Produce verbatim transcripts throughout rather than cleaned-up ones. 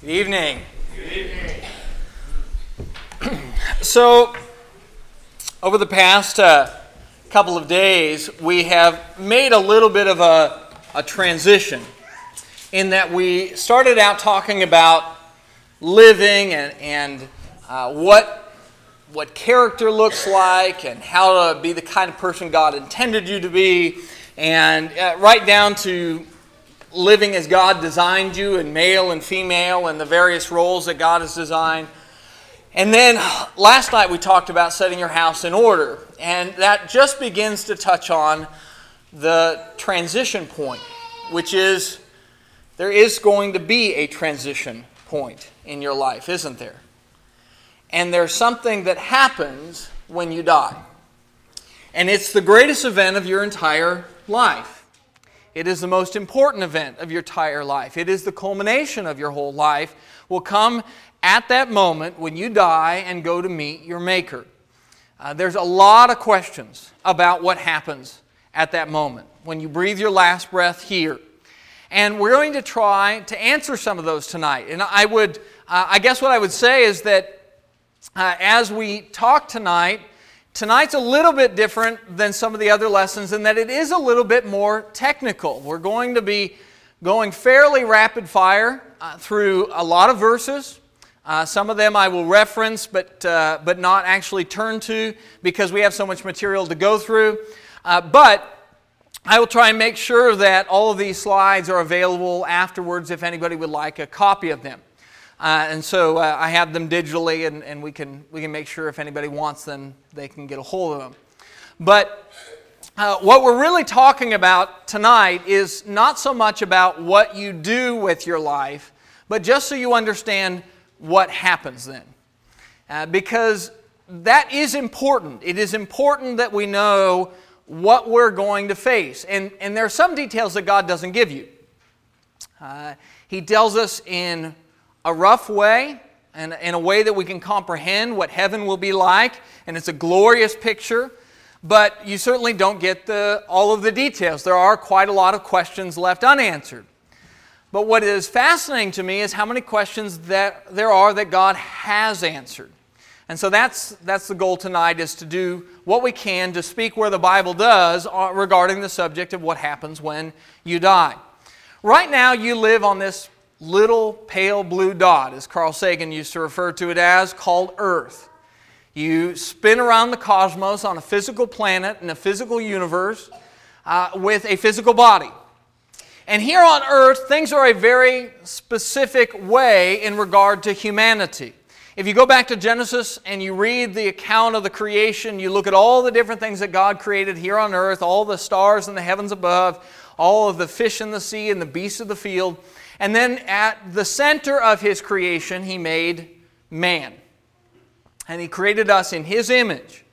Good evening. Good evening. So, over the past uh, couple of days, we have made a little bit of a, a transition in that we started out talking about living and, and uh, what, what character looks like and how to be the kind of person God intended you to be, and uh, right down to living as God designed you, in male and female, and the various roles that God has designed. And then last night we talked about setting your house in order, and that just begins to touch on the transition point, which is there is going to be a transition point in your life, isn't there? And there's something that happens when you die. And it's the greatest event of your entire life. It is the most important event of your entire life. It is the culmination of your whole life. Will come at that moment when you die and go to meet your Maker. Uh, there's a lot of questions about what happens at that moment when you breathe your last breath here. And we're going to try to answer some of those tonight. And I would, uh, I guess what I would say is that uh, as we talk tonight, tonight's a little bit different than some of the other lessons in that it is a little bit more technical. We're going to be going fairly rapid fire uh, through a lot of verses. Uh, some of them I will reference but, uh, but not actually turn to because we have so much material to go through. Uh, but I will try and make sure that all of these slides are available afterwards if anybody would like a copy of them. Uh, and so uh, I have them digitally, and, and we can we can make sure if anybody wants them, they can get a hold of them. But uh, what we're really talking about tonight is not so much about what you do with your life, but just so you understand what happens then. Uh, because that is important. It is important that we know what we're going to face. And, and there are some details that God doesn't give you. Uh, he tells us in a rough way, and in a way that we can comprehend what heaven will be like, and it's a glorious picture, but you certainly don't get the, all of the details. There are quite a lot of questions left unanswered. But what is fascinating to me is how many questions that there are that God has answered. And so that's, that's the goal tonight, is to do what we can to speak where the Bible does regarding the subject of what happens when you die. Right now you live on this little pale blue dot, as Carl Sagan used to refer to it as, called Earth. You spin around the cosmos on a physical planet in a physical universe uh, with a physical body. And here on Earth, things are a very specific way in regard to humanity. If you go back to Genesis and you read the account of the creation, you look at all the different things that God created here on Earth, all the stars in the heavens above, all of the fish in the sea and the beasts of the field. And then at the center of His creation, He made man. And He created us in His image.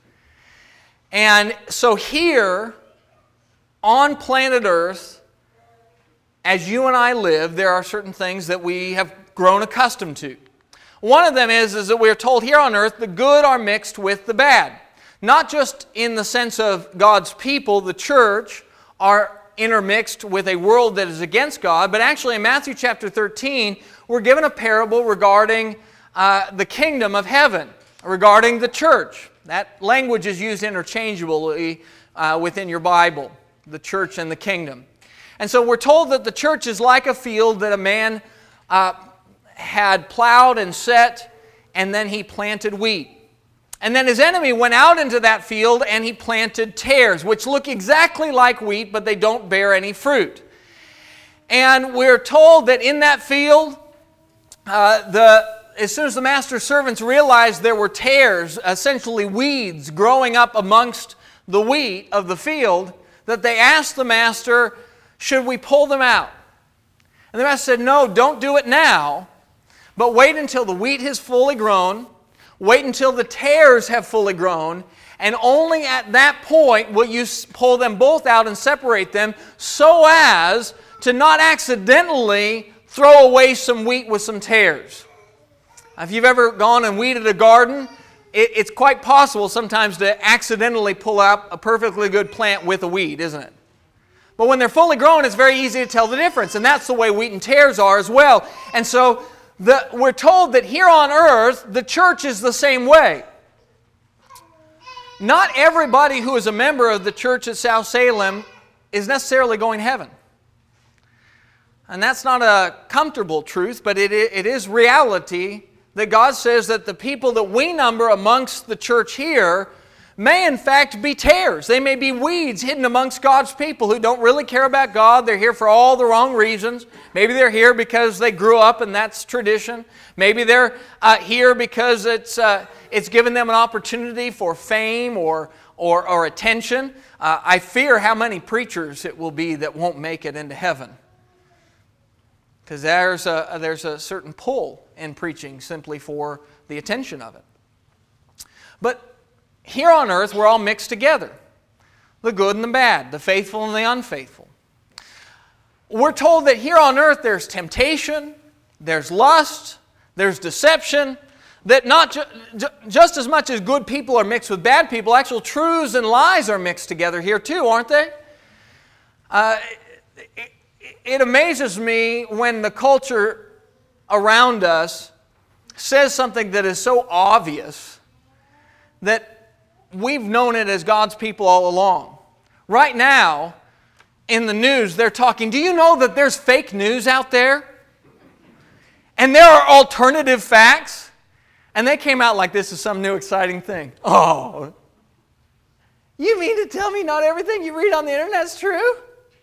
And so here, on planet Earth, as you and I live, there are certain things that we have grown accustomed to. One of them is, is that we are told here on Earth, the good are mixed with the bad. Not just in the sense of God's people, the church, are intermixed with a world that is against God, but actually in Matthew chapter thirteen, we're given a parable regarding uh, the kingdom of heaven, regarding the church. That language is used interchangeably uh, within your Bible, the church and the kingdom. And so we're told that the church is like a field that a man uh, had plowed and set, and then he planted wheat. And then his enemy went out into that field and he planted tares, which look exactly like wheat, but they don't bear any fruit. And we're told that in that field, uh, the as soon as the master's servants realized there were tares, essentially weeds, growing up amongst the wheat of the field, that they asked the master, should we pull them out? And the master said, no, don't do it now, but wait until the wheat is fully grown. Wait until the tares have fully grown, and only at that point will you pull them both out and separate them so as to not accidentally throw away some wheat with some tares. If you've ever gone and weeded a garden, it, it's quite possible sometimes to accidentally pull out a perfectly good plant with a weed, isn't it? But when they're fully grown, it's very easy to tell the difference, and that's the way wheat and tares are as well. And so the, we're told that here on earth, the church is the same way. Not everybody who is a member of the church at South Salem is necessarily going to heaven. And that's not a comfortable truth, but it, it is reality that God says that the people that we number amongst the church here may in fact be tares. They may be weeds hidden amongst God's people who don't really care about God. They're here for all the wrong reasons. Maybe they're here because they grew up and that's tradition. Maybe they're uh, here because it's uh, it's given them an opportunity for fame or or, or attention. Uh, I fear how many preachers it will be that won't make it into heaven. Because there's a, there's a certain pull in preaching simply for the attention of it. But here on earth, we're all mixed together. The good and the bad, the faithful and the unfaithful. We're told that here on earth there's temptation, there's lust, there's deception, that not ju- ju- just as much as good people are mixed with bad people, actual truths and lies are mixed together here too, aren't they? Uh, it, it amazes me when the culture around us says something that is so obvious that we've known it as God's people all along. Right now, in the news, they're talking, do you know that there's fake news out there? And there are alternative facts? And they came out like this is some new exciting thing. Oh, you mean to tell me not everything you read on the internet is true?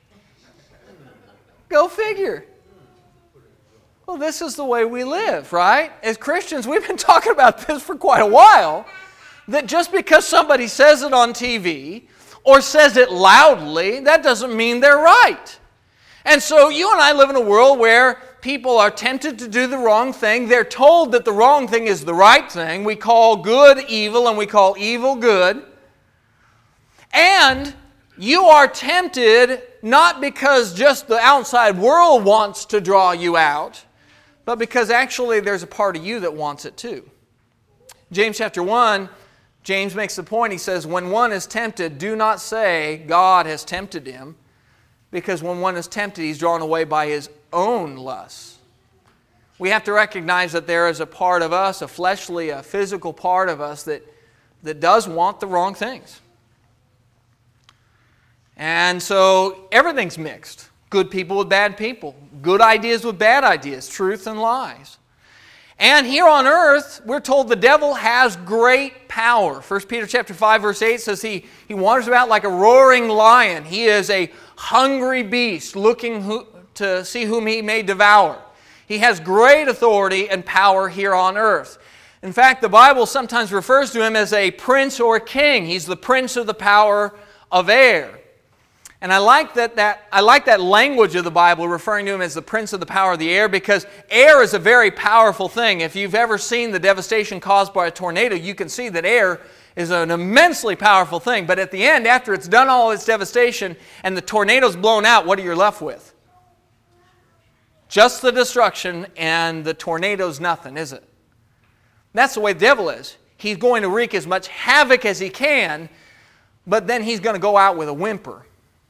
Go figure. Well, this is the way we live, right? As Christians, we've been talking about this for quite a while. That just because somebody says it on T V or says it loudly, that doesn't mean they're right. And so you and I live in a world where people are tempted to do the wrong thing. They're told that the wrong thing is the right thing. We call good evil and we call evil good. And you are tempted not because just the outside world wants to draw you out, but because actually there's a part of you that wants it too. James chapter one, James makes the point, he says, when one is tempted, do not say God has tempted him, because when one is tempted, he's drawn away by his own lusts. We have to recognize that there is a part of us, a fleshly, a physical part of us that, that does want the wrong things. And so everything's mixed. Good people with bad people, good ideas with bad ideas, truth and lies. And here on earth, we're told the devil has great power. First Peter chapter five, verse eight says he, he wanders about like a roaring lion. He is a hungry beast looking who, to see whom he may devour. He has great authority and power here on earth. In fact, the Bible sometimes refers to him as a prince or a king. He's the prince of the power of air. And I like that, that I like that language of the Bible referring to him as the prince of the power of the air, because air is a very powerful thing. If you've ever seen the devastation caused by a tornado, you can see that air is an immensely powerful thing. But at the end, after it's done all its devastation and the tornado's blown out, what are you left with? Just the destruction, and the tornado's nothing, is it? That's the way the devil is. He's going to wreak as much havoc as he can, but then he's going to go out with a whimper.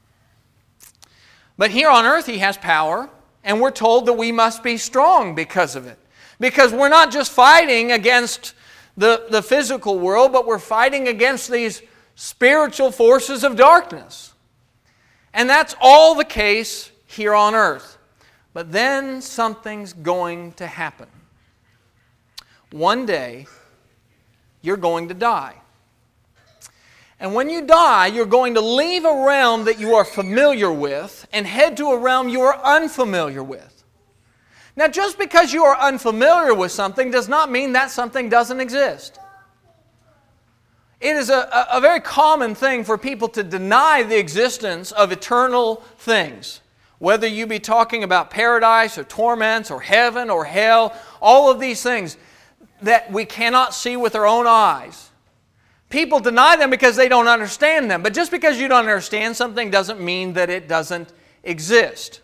But here on earth he has power, and we're told that we must be strong because of it. Because we're not just fighting against the, the physical world, but we're fighting against these spiritual forces of darkness. And that's all the case here on earth. But then something's going to happen. One day, you're going to die. And when you die, you're going to leave a realm that you are familiar with and head to a realm you are unfamiliar with. Now, just because you are unfamiliar with something does not mean that something doesn't exist. It is a, a very common thing for people to deny the existence of eternal things. Whether you be talking about paradise or torments or heaven or hell, all of these things that we cannot see with our own eyes. People deny them because they don't understand them. But just because you don't understand something doesn't mean that it doesn't exist.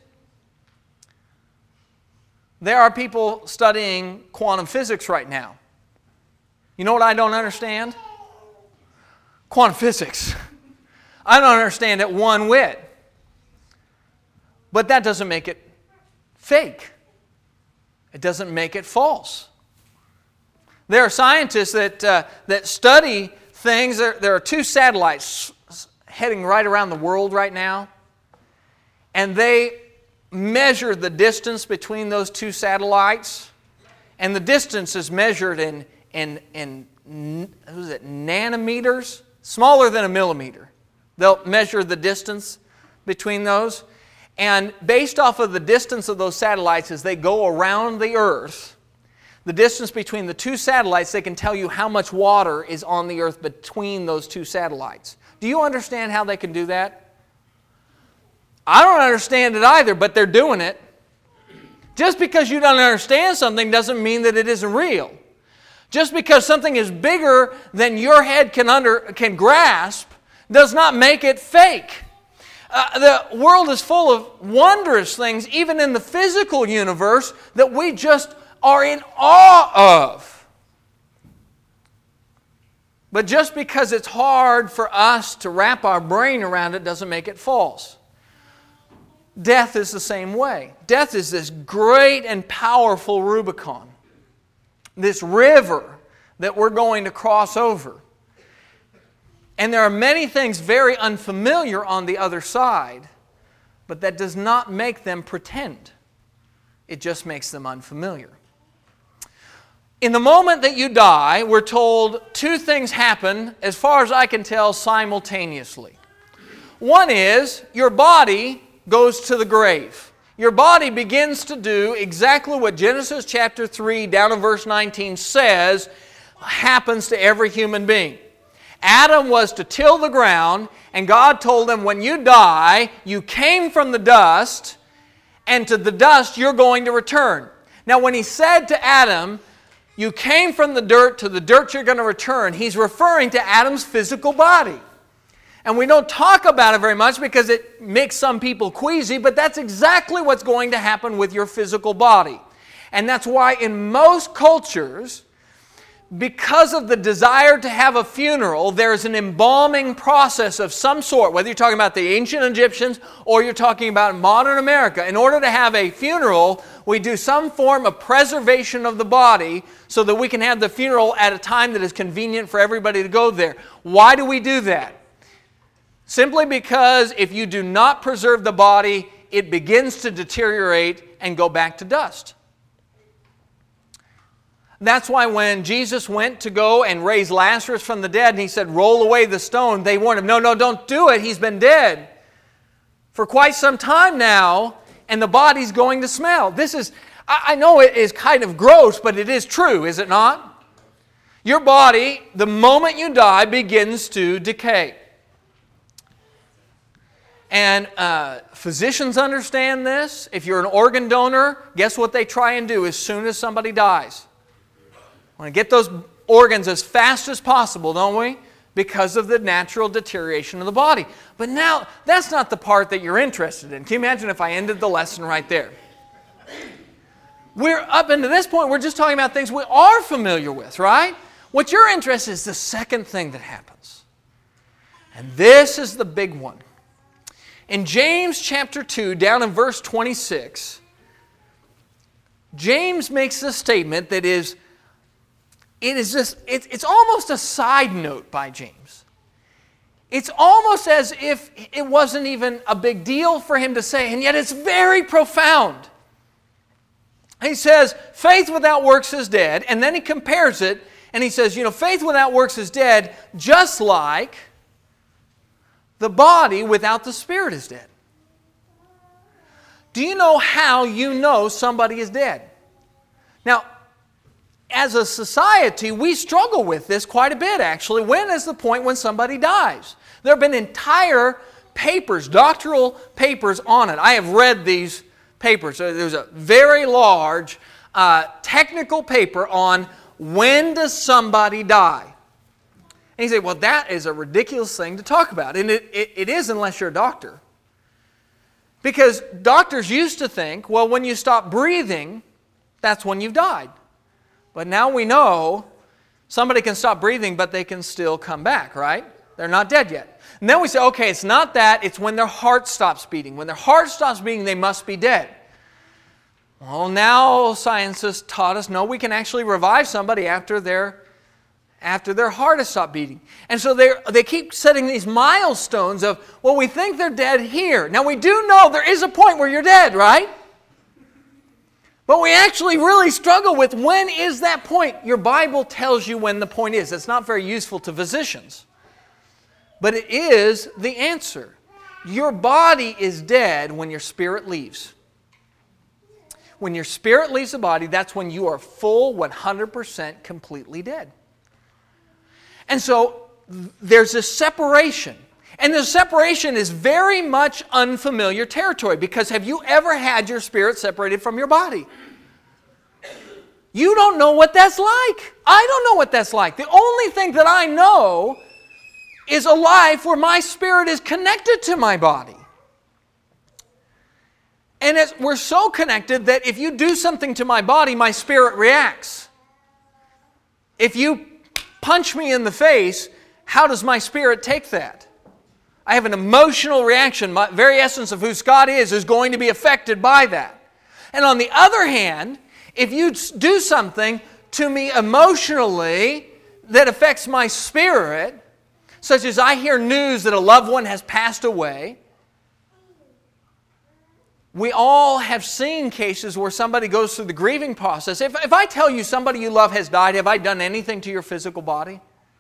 There are people studying quantum physics right now. You know what I don't understand? Quantum physics. I don't understand it one whit. But that doesn't make it fake. It doesn't make it false. There are scientists that, uh, that study things. There, there are two satellites heading right around the world right now, and they measure the distance between those two satellites, and the distance is measured in, in, in what is it, nanometers, smaller than a millimeter. They'll measure the distance between those, and based off of the distance of those satellites as they go around the Earth, the distance between the two satellites, they can tell you how much water is on the Earth between those two satellites. Do you understand how they can do that? I don't understand it either, but they're doing it. Just because you don't understand something doesn't mean that it isn't real. Just because something is bigger than your head can under can grasp does not make it fake. Uh, the world is full of wondrous things, even in the physical universe, that we just are in awe of. But just because it's hard for us to wrap our brain around it doesn't make it false. Death is the same way. Death is this great and powerful Rubicon, this river that we're going to cross over. And there are many things very unfamiliar on the other side, but that does not make them pretend. It just makes them unfamiliar. In the moment that you die, we're told two things happen, as far as I can tell, simultaneously. One is your body goes to the grave. Your body begins to do exactly what Genesis chapter three, down in verse nineteen, says happens to every human being. Adam was to till the ground, and God told him, when you die, you came from the dust, and to the dust you're going to return. Now, when he said to Adam, you came from the dirt, to the dirt you're going to return, he's referring to Adam's physical body. And we don't talk about it very much because it makes some people queasy, but that's exactly what's going to happen with your physical body. And that's why in most cultures, because of the desire to have a funeral, there's an embalming process of some sort, whether you're talking about the ancient Egyptians or you're talking about modern America. In order to have a funeral, we do some form of preservation of the body so that we can have the funeral at a time that is convenient for everybody to go there. Why do we do that? Simply because if you do not preserve the body, it begins to deteriorate and go back to dust. That's why when Jesus went to go and raise Lazarus from the dead and he said, roll away the stone, they warned him, no, no, don't do it. He's been dead for quite some time now, and the body's going to smell. This is, I know it is kind of gross, but it is true, is it not? Your body, the moment you die, begins to decay. And uh, physicians understand this. If you're an organ donor, guess what they try and do as soon as somebody dies? Want to get those organs as fast as possible, don't we? Because of the natural deterioration of the body. But now, that's not the part that you're interested in. Can you imagine if I ended the lesson right there? We're up into this point, we're just talking about things we are familiar with, right? What you're interested in is the second thing that happens. And this is the big one. In James chapter two, down in verse twenty-six, James makes a statement that is It is just, it's, it's almost a side note by James. It's almost as if it wasn't even a big deal for him to say, and yet it's very profound. He says, faith without works is dead, and then he compares it, and he says, you know, faith without works is dead, just like the body without the spirit is dead. Do you know how you know somebody is dead? Now, as a society, we struggle with this quite a bit, actually. When is the point when somebody dies? There have been entire papers, doctoral papers on it. I have read these papers. There's a very large uh, technical paper on when does somebody die. And you say, well, that is a ridiculous thing to talk about. And it, it, it is unless you're a doctor. Because doctors used to think, well, when you stop breathing, that's when you've died. But now we know somebody can stop breathing, but they can still come back, right? They're not dead yet. And then we say, okay, it's not that, it's when their heart stops beating. When their heart stops beating, they must be dead. Well, now science has taught us, no, we can actually revive somebody after their, after their heart has stopped beating. And so they they keep setting these milestones of, well, we think they're dead here. Now, we do know there is a point where you're dead, right? But we actually really struggle with, when is that point? Your Bible tells you when the point is. It's not very useful to physicians. But it is the answer. Your body is dead when your spirit leaves. When your spirit leaves the body, that's when you are full, one hundred percent completely dead. And so there's this separation. And the separation is very much unfamiliar territory, because have you ever had your spirit separated from your body? You don't know what that's like. I don't know what that's like. The only thing that I know is a life where my spirit is connected to my body. And it's, we're so connected that if you do something to my body, my spirit reacts. If you punch me in the face, how does my spirit take that? I have an emotional reaction. My very essence of who Scott is is going to be affected by that. And on the other hand, if you do something to me emotionally that affects my spirit, such as I hear news that a loved one has passed away, we all have seen cases where somebody goes through the grieving process. If, if I tell you somebody you love has died, have I done anything to your physical body?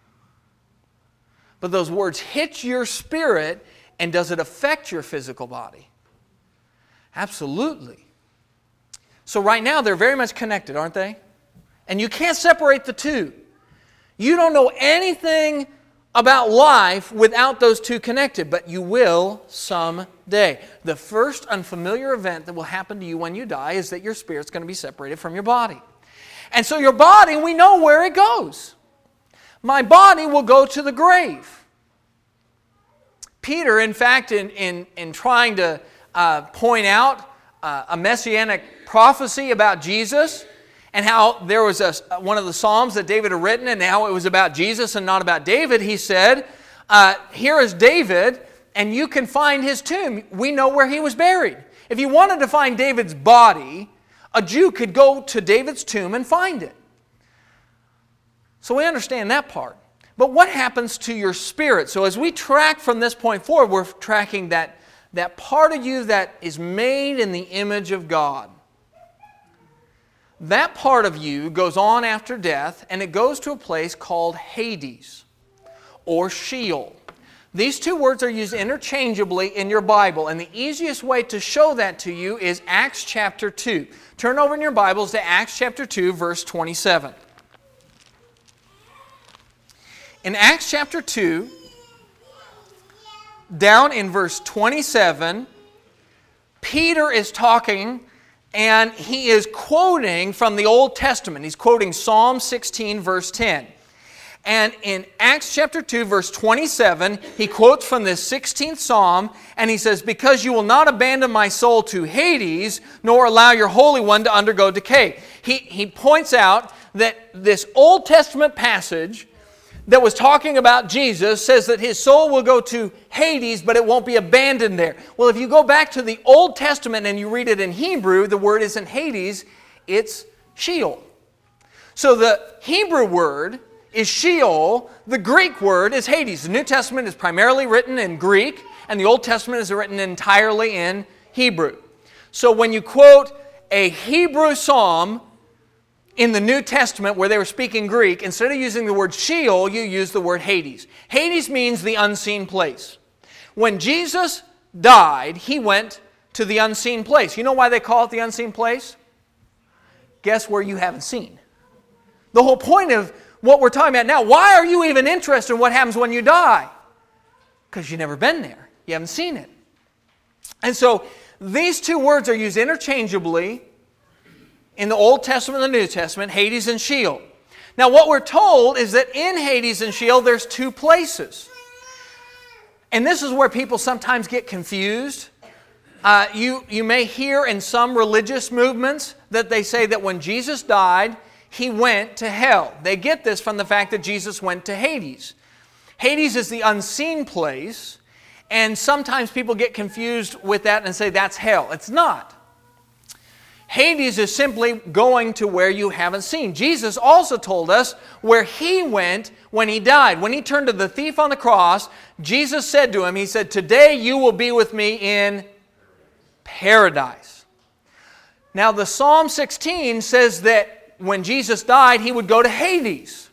But those words hit your spirit, and does it affect your physical body? Absolutely. So right now they're very much connected, aren't they? And you can't separate the two. You don't know anything about life without those two connected, but you will someday. The first unfamiliar event that will happen to you when you die is that your spirit's going to be separated from your body. And so your body, we know where it goes. My body will go to the grave. Peter, in fact, in, in, in trying to uh, point out uh, a messianic prophecy about Jesus, and how there was a, one of the Psalms that David had written, and how it was about Jesus and not about David, he said, uh, here is David, and you can find his tomb. We know where he was buried. If you wanted to find David's body, a Jew could go to David's tomb and find it. So we understand that part. But what happens to your spirit? So as we track from this point forward, we're tracking that, that part of you that is made in the image of God. That part of you goes on after death, and it goes to a place called Hades or Sheol. These two words are used interchangeably in your Bible, and the easiest way to show that to you is Acts chapter two. Turn over in your Bibles to Acts chapter two, verse twenty-seven. In Acts chapter two, down in verse twenty-seven, Peter is talking, and he is quoting from the Old Testament. He's quoting Psalm sixteen, verse ten. And in Acts chapter two, verse twenty-seven, he quotes from this sixteenth Psalm, and he says, because you will not abandon my soul to Hades, nor allow your Holy One to undergo decay. He, he points out that this Old Testament passage that was talking about Jesus says that his soul will go to Hades, but it won't be abandoned there. Well, if you go back to the Old Testament and you read it in Hebrew, the word isn't Hades, it's Sheol. So the Hebrew word is Sheol, the Greek word is Hades. The New Testament is primarily written in Greek, and the Old Testament is written entirely in Hebrew. So when you quote a Hebrew psalm in the New Testament where they were speaking Greek, instead of using the word Sheol, you use the word Hades. Hades means the unseen place. When Jesus died, he went to the unseen place. You know why they call it the unseen place? Guess where you haven't seen. The whole point of what we're talking about now, why are you even interested in what happens when you die? Because you've never been there. You haven't seen it. And so these two words are used interchangeably in the Old Testament and the New Testament, Hades and Sheol. Now what we're told is that in Hades and Sheol there's two places. And this is where people sometimes get confused. Uh, you, you may hear in some religious movements that they say that when Jesus died, he went to hell. They get this from the fact that Jesus went to Hades. Hades is the unseen place, and sometimes people get confused with that and say that's hell. It's not. Hades is simply going to where you haven't seen. Jesus also told us where He went when He died. When He turned to the thief on the cross, Jesus said to him, He said, "Today you will be with me in paradise." Now the Psalm sixteen says that when Jesus died, He would go to Hades.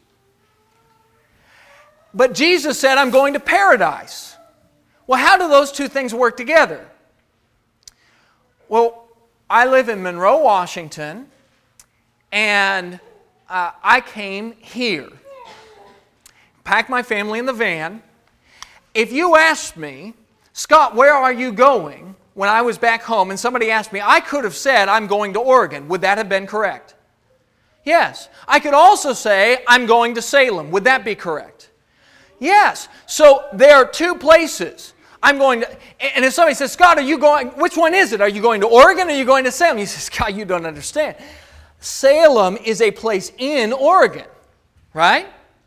But Jesus said, "I'm going to paradise." Well, how do those two things work together? Well, I live in Monroe, Washington, and uh, I came here. Packed my family in the van. If you asked me, "Scott, where are you going?" when I was back home, and somebody asked me, I could have said, "I'm going to Oregon." Would that have been correct? Yes. I could also say, "I'm going to Salem." Would that be correct? Yes. So there are two places. I'm going to, and if somebody says, "Scott, are you going, which one is it? Are you going to Oregon or are you going to Salem?" You say, "Scott, you don't understand. Salem is a place in Oregon, right?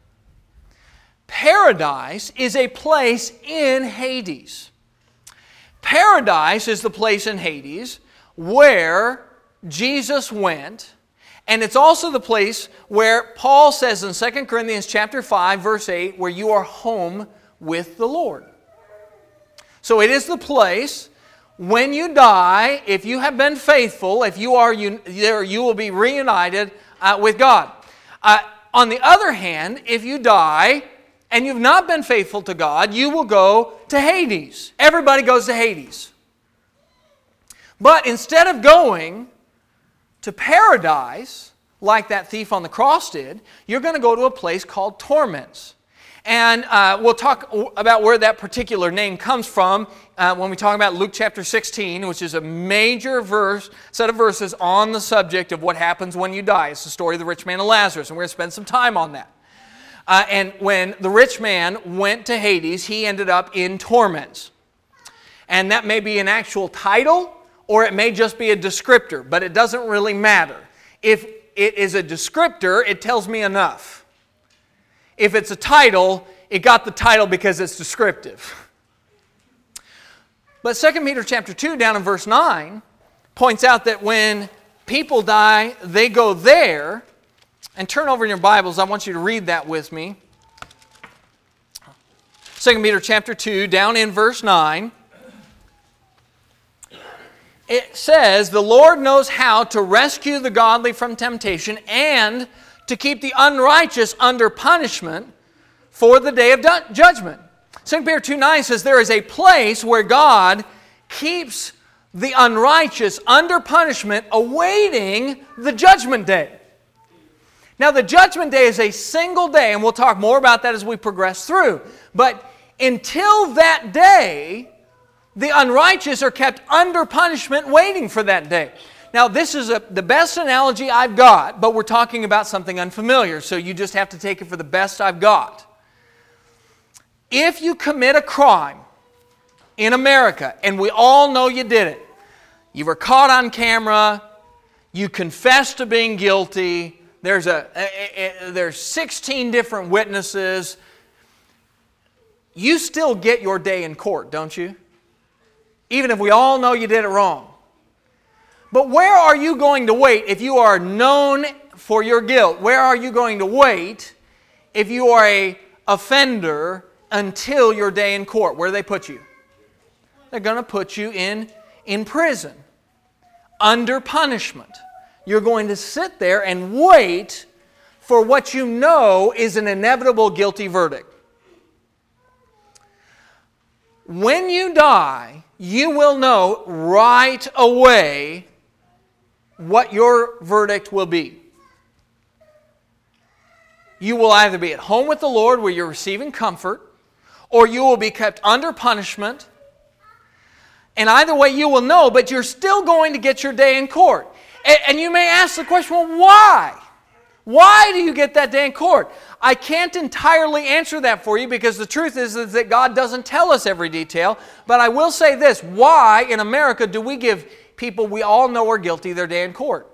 Paradise is a place in Hades. Paradise is the place in Hades where Jesus went, and it's also the place where Paul says in Second Corinthians chapter five, verse eight, where you are home with the Lord. So it is the place when you die, if you have been faithful, if you are there, you will be reunited uh, with God. Uh, on the other hand, if you die and you've not been faithful to God, you will go to Hades. Everybody goes to Hades. But instead of going to paradise, like that thief on the cross did, you're going to go to a place called torments. And uh, we'll talk about where that particular name comes from uh, when we talk about Luke chapter sixteen, which is a major verse, set of verses on the subject of what happens when you die. It's the story of the rich man and Lazarus, and we're going to spend some time on that. Uh, and when the rich man went to Hades, he ended up in torments. And that may be an actual title, or it may just be a descriptor, but it doesn't really matter. If it is a descriptor, it tells me enough. If it's a title, it got the title because it's descriptive. But Second Peter chapter two, down in verse nine, points out that when people die, they go there. And turn over in your Bibles, I want you to read that with me. Second Peter chapter two, down in verse nine. It says, "The Lord knows how to rescue the godly from temptation and to keep the unrighteous under punishment for the day of judgment." Second Peter two nine says there is a place where God keeps the unrighteous under punishment awaiting the judgment day. Now the judgment day is a single day, and we'll talk more about that as we progress through. But until that day, the unrighteous are kept under punishment waiting for that day. Now, this is a, the best analogy I've got, but we're talking about something unfamiliar, so you just have to take it for the best I've got. If you commit a crime in America, and we all know you did it, you were caught on camera, you confessed to being guilty, there's, a, a, a, there's sixteen different witnesses, you still get your day in court, don't you? Even if we all know you did it wrong. But where are you going to wait if you are known for your guilt? Where are you going to wait if you are an offender until your day in court? Where do they put you? They're going to put you in, in prison, under punishment. You're going to sit there and wait for what you know is an inevitable guilty verdict. When you die, you will know right away what your verdict will be. You will either be at home with the Lord where you're receiving comfort, or you will be kept under punishment. And either way you will know, but you're still going to get your day in court. And, and you may ask the question, well, why? Why do you get that day in court? I can't entirely answer that for you because the truth is, is that God doesn't tell us every detail. But I will say this, why in America do we give people we all know are guilty their day in court?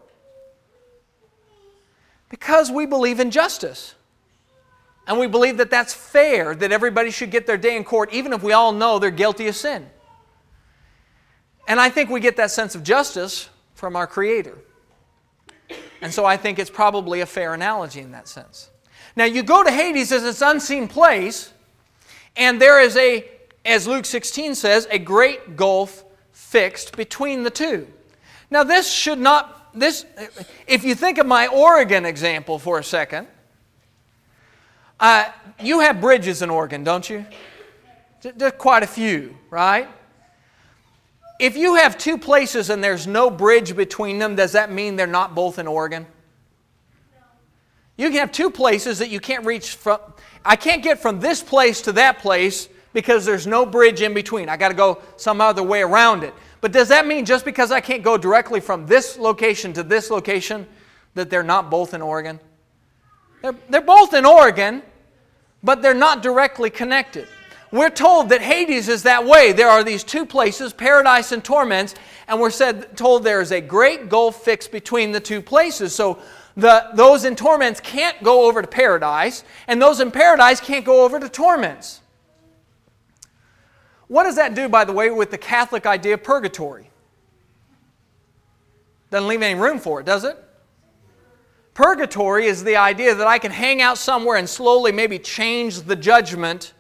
Because we believe in justice. And we believe that that's fair, that everybody should get their day in court even if we all know they're guilty of sin. And I think we get that sense of justice from our Creator. And so I think it's probably a fair analogy in that sense. Now you go to Hades as this unseen place, and there is a, as Luke sixteen says, a great gulf fixed between the two. Now this should not, this, if you think of my Oregon example for a second, uh, you have bridges in Oregon, don't you? There's quite a few, right? If you have two places and there's no bridge between them, does that mean they're not both in Oregon? No. You can have two places that you can't reach from. I can't get from this place to that place because there's no bridge in between. I got to go some other way around it. But does that mean just because I can't go directly from this location to this location that they're not both in Oregon? They're, they're both in Oregon, but they're not directly connected. We're told that Hades is that way. There are these two places, paradise and torments, and we're said, told there is a great gulf fixed between the two places. So the, those in torments can't go over to paradise, and those in paradise can't go over to torments. What does that do, by the way, with the Catholic idea of purgatory? Doesn't leave any room for it, does it? Purgatory is the idea that I can hang out somewhere and slowly maybe change the judgment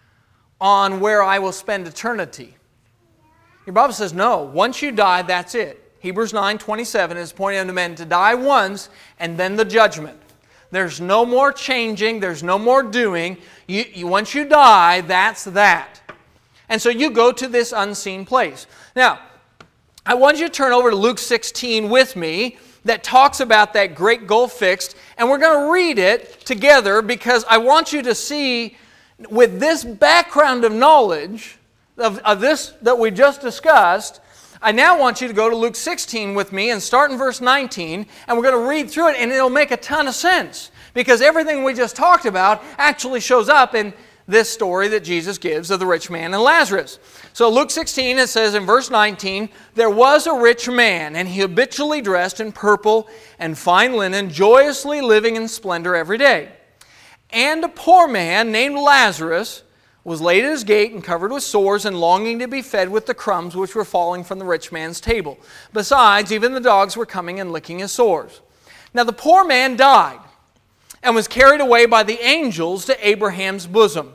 on where I will spend eternity. Your Bible says, no, once you die, that's it. Hebrews nine twenty-seven is pointing unto men to die once and then the judgment. There's no more changing, there's no more doing. You, you, once you die, that's that. And so you go to this unseen place. Now, I want you to turn over to Luke sixteen with me that talks about that great gulf fixed, and we're going to read it together because I want you to see with this background of knowledge of, of this that we just discussed. I now want you to go to Luke sixteen with me and start in verse nineteen, and we're going to read through it, and it'll make a ton of sense because everything we just talked about actually shows up in this story that Jesus gives of the rich man and Lazarus. So Luke sixteen, it says in verse nineteen, there was a rich man, and he habitually dressed in purple and fine linen, joyously living in splendor every day. And a poor man named Lazarus was laid at his gate and covered with sores and longing to be fed with the crumbs which were falling from the rich man's table. Besides, even the dogs were coming and licking his sores. Now the poor man died and was carried away by the angels to Abraham's bosom.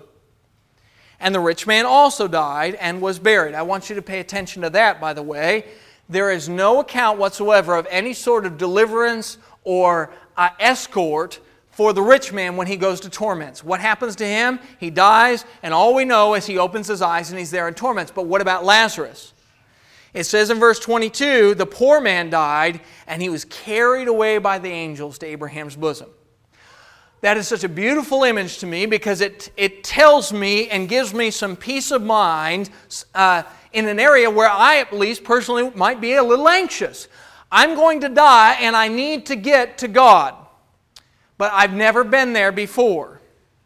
And the rich man also died and was buried. I want you to pay attention to that, by the way. There is no account whatsoever of any sort of deliverance or uh, escort for the rich man when he goes to torments. What happens to him? He dies, and all we know is he opens his eyes and he's there in torments. But what about Lazarus? It says in verse twenty-two, the poor man died, and he was carried away by the angels to Abraham's bosom. That is such a beautiful image to me because it, it tells me and gives me some peace of mind uh, in an area where I, at least personally, might be a little anxious. I'm going to die, and I need to get to God. But I've never been there before.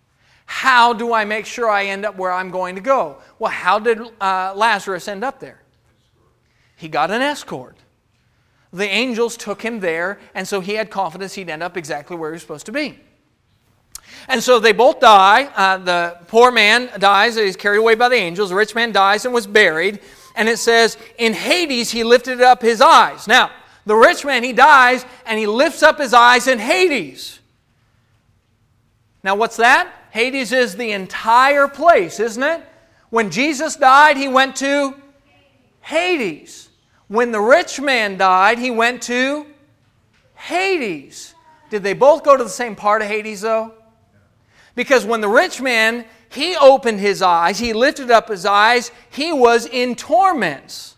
How do I make sure I end up where I'm going to go? Well, how did uh, Lazarus end up there? He got an escort. The angels took him there, and so he had confidence he'd end up exactly where he was supposed to be. And so they both die. Uh, the poor man dies, and he's carried away by the angels. The rich man dies and was buried. And it says, in Hades he lifted up his eyes. Now, the rich man, he dies, and he lifts up his eyes in Hades. Now what's that? Hades is the entire place, isn't it? When Jesus died, he went to Hades. When the rich man died, he went to Hades. Did they both go to the same part of Hades, though? Because when the rich man, he opened his eyes, he lifted up his eyes, he was in torments.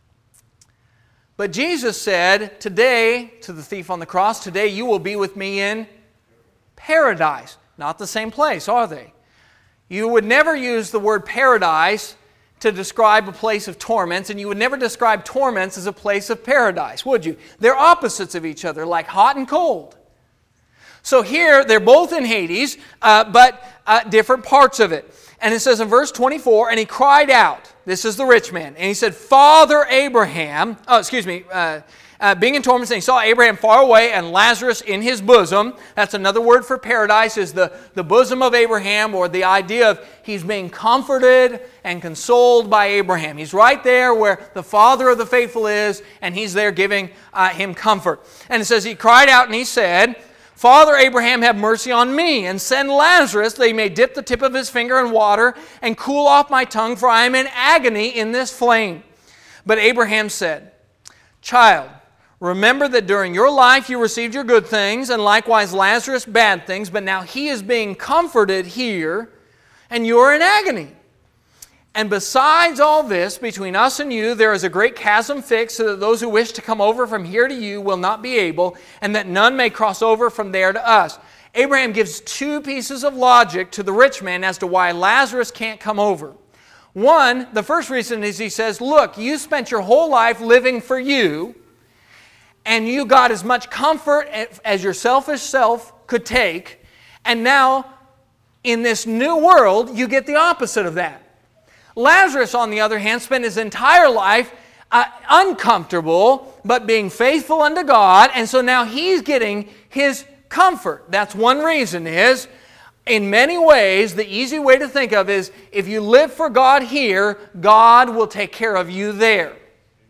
But Jesus said, today, to the thief on the cross, today you will be with me in paradise. Not the same place, are they? You would never use the word paradise to describe a place of torments, and you would never describe torments as a place of paradise, would you? They're opposites of each other, like hot and cold. So here, they're both in Hades, uh, but uh, different parts of it. And it says in verse twenty-four, and he cried out, this is the rich man, and he said, Father Abraham, oh, excuse me, uh, uh, being in torment, and he saw Abraham far away and Lazarus in his bosom. That's another word for paradise, is the, the bosom of Abraham, or the idea of he's being comforted and consoled by Abraham. He's right there where the father of the faithful is, and he's there giving uh, him comfort. And it says, he cried out and he said, Father Abraham, have mercy on me, and send Lazarus that he may dip the tip of his finger in water and cool off my tongue, for I am in agony in this flame. But Abraham said, Child, remember that during your life you received your good things, and likewise Lazarus bad things, but now he is being comforted here, and you are in agony. And besides all this, between us and you, there is a great chasm fixed, so that those who wish to come over from here to you will not be able, and that none may cross over from there to us. Abraham gives two pieces of logic to the rich man as to why Lazarus can't come over. One, the first reason is he says, look, you spent your whole life living for you, and you got as much comfort as your selfish self could take, and now in this new world, you get the opposite of that. Lazarus, on the other hand, spent his entire life uh, uncomfortable, but being faithful unto God, and so now he's getting his comfort. That's one reason is, in many ways, the easy way to think of is, if you live for God here, God will take care of you there. Amen.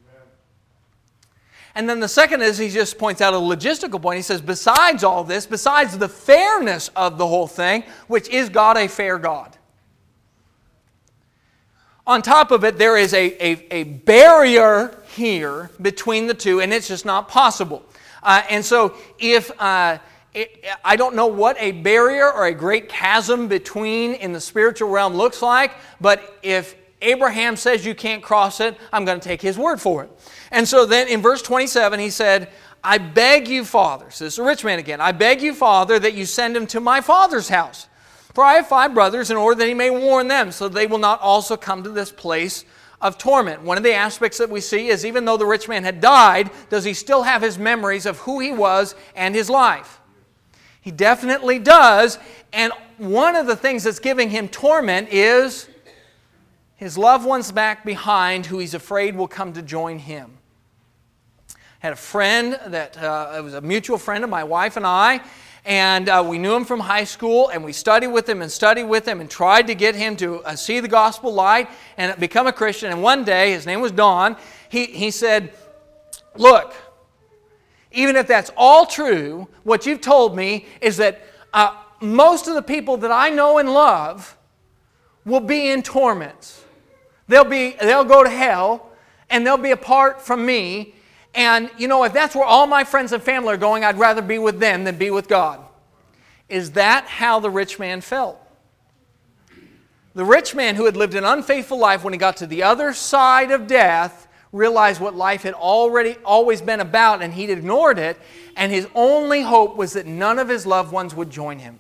And then the second is, he just points out a logistical point. He says, besides all this, besides the fairness of the whole thing, which is God a fair God? On top of it, there is a, a, a barrier here between the two, and it's just not possible. Uh, and so if, uh, it, I don't know what a barrier or a great chasm between in the spiritual realm looks like, but if Abraham says you can't cross it, I'm going to take his word for it. And so then in verse twenty-seven, he said, I beg you, Father, so this is a rich man again, I beg you, Father, that you send him to my father's house. For I have five brothers, in order that he may warn them, so they will not also come to this place of torment. One of the aspects that we see is, even though the rich man had died, does he still have his memories of who he was and his life? He definitely does, and one of the things that's giving him torment is his loved ones back behind who he's afraid will come to join him. I had a friend that uh, was a mutual friend of my wife and I, and uh, we knew him from high school, and we studied with him and studied with him and tried to get him to uh, see the gospel light and become a Christian. And one day, his name was Don, he, he said, look, even if that's all true, what you've told me is that uh, most of the people that I know and love will be in torments. They'll be, they'll go to hell, and they'll be apart from me. And, you know, if that's where all my friends and family are going, I'd rather be with them than be with God. Is that how the rich man felt? The rich man who had lived an unfaithful life, when he got to the other side of death, realized what life had already always been about, and he'd ignored it, and his only hope was that none of his loved ones would join him.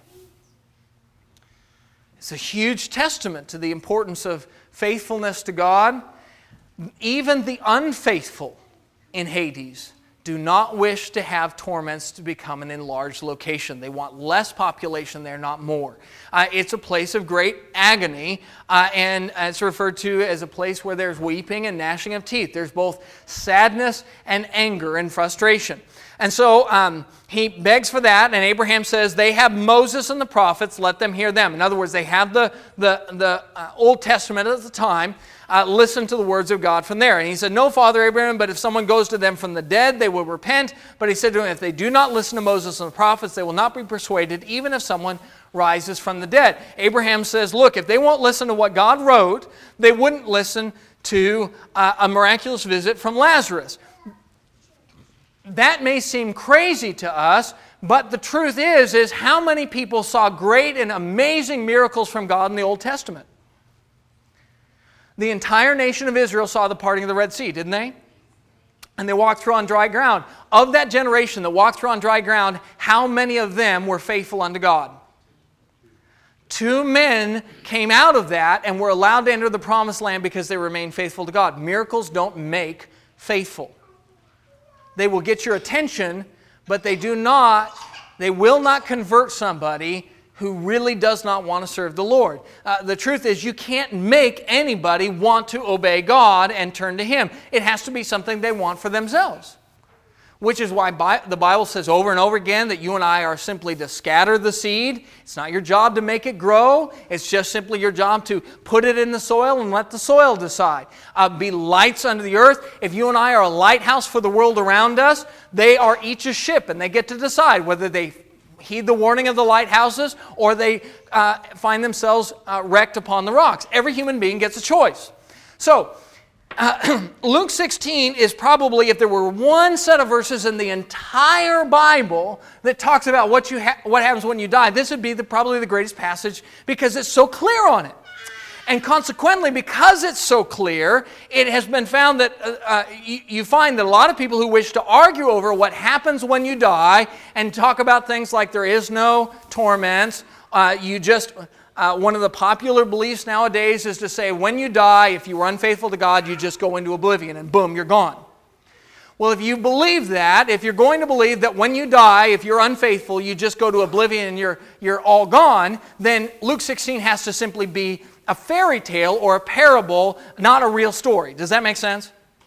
It's a huge testament to the importance of faithfulness to God. Even the unfaithful in Hades do not wish to have torments to become an enlarged location. They want less population there, not more. Uh, it's a place of great agony, uh, and it's referred to as a place where there's weeping and gnashing of teeth. There's both sadness and anger and frustration. And so um, he begs for that, and Abraham says, they have Moses and the prophets, let them hear them. In other words, they have the, the, the uh, Old Testament at the time. Uh, listen to the words of God from there. And he said, no, Father Abraham, but if someone goes to them from the dead, they will repent. But he said to him, if they do not listen to Moses and the prophets, they will not be persuaded, even if someone rises from the dead. Abraham says, look, if they won't listen to what God wrote, they wouldn't listen to uh, a miraculous visit from Lazarus. That may seem crazy to us, but the truth is, is how many people saw great and amazing miracles from God in the Old Testament? The entire nation of Israel saw the parting of the Red Sea, didn't they? And they walked through on dry ground. Of that generation that walked through on dry ground, how many of them were faithful unto God? Two men came out of that and were allowed to enter the promised land because they remained faithful to God. Miracles don't make faithful. They will get your attention, but they do not, they will not convert somebody who really does not want to serve the Lord. Uh, the truth is, you can't make anybody want to obey God and turn to Him. It has to be something they want for themselves. which is why Bi- the Bible says over and over again that you and I are simply to scatter the seed. It's not your job to make it grow. It's just simply your job to put it in the soil and let the soil decide. Uh, be lights under the earth. If you and I are a lighthouse for the world around us, they are each a ship, and they get to decide whether they heed the warning of the lighthouses or they uh, find themselves uh, wrecked upon the rocks. Every human being gets a choice. So, Uh, Luke sixteen is probably, if there were one set of verses in the entire Bible that talks about what you ha- what happens when you die, this would be the, probably the greatest passage because it's so clear on it. And consequently, because it's so clear, it has been found that uh, uh, you, you find that a lot of people who wish to argue over what happens when you die and talk about things like there is no torment, uh, you just... Uh, one of the popular beliefs nowadays is to say when you die, if you were unfaithful to God, you just go into oblivion and boom, you're gone. Well, if you believe that, if you're going to believe that when you die, if you're unfaithful, you just go to oblivion and you're, you're all gone, then Luke sixteen has to simply be a fairy tale or a parable, not a real story. Does that make sense?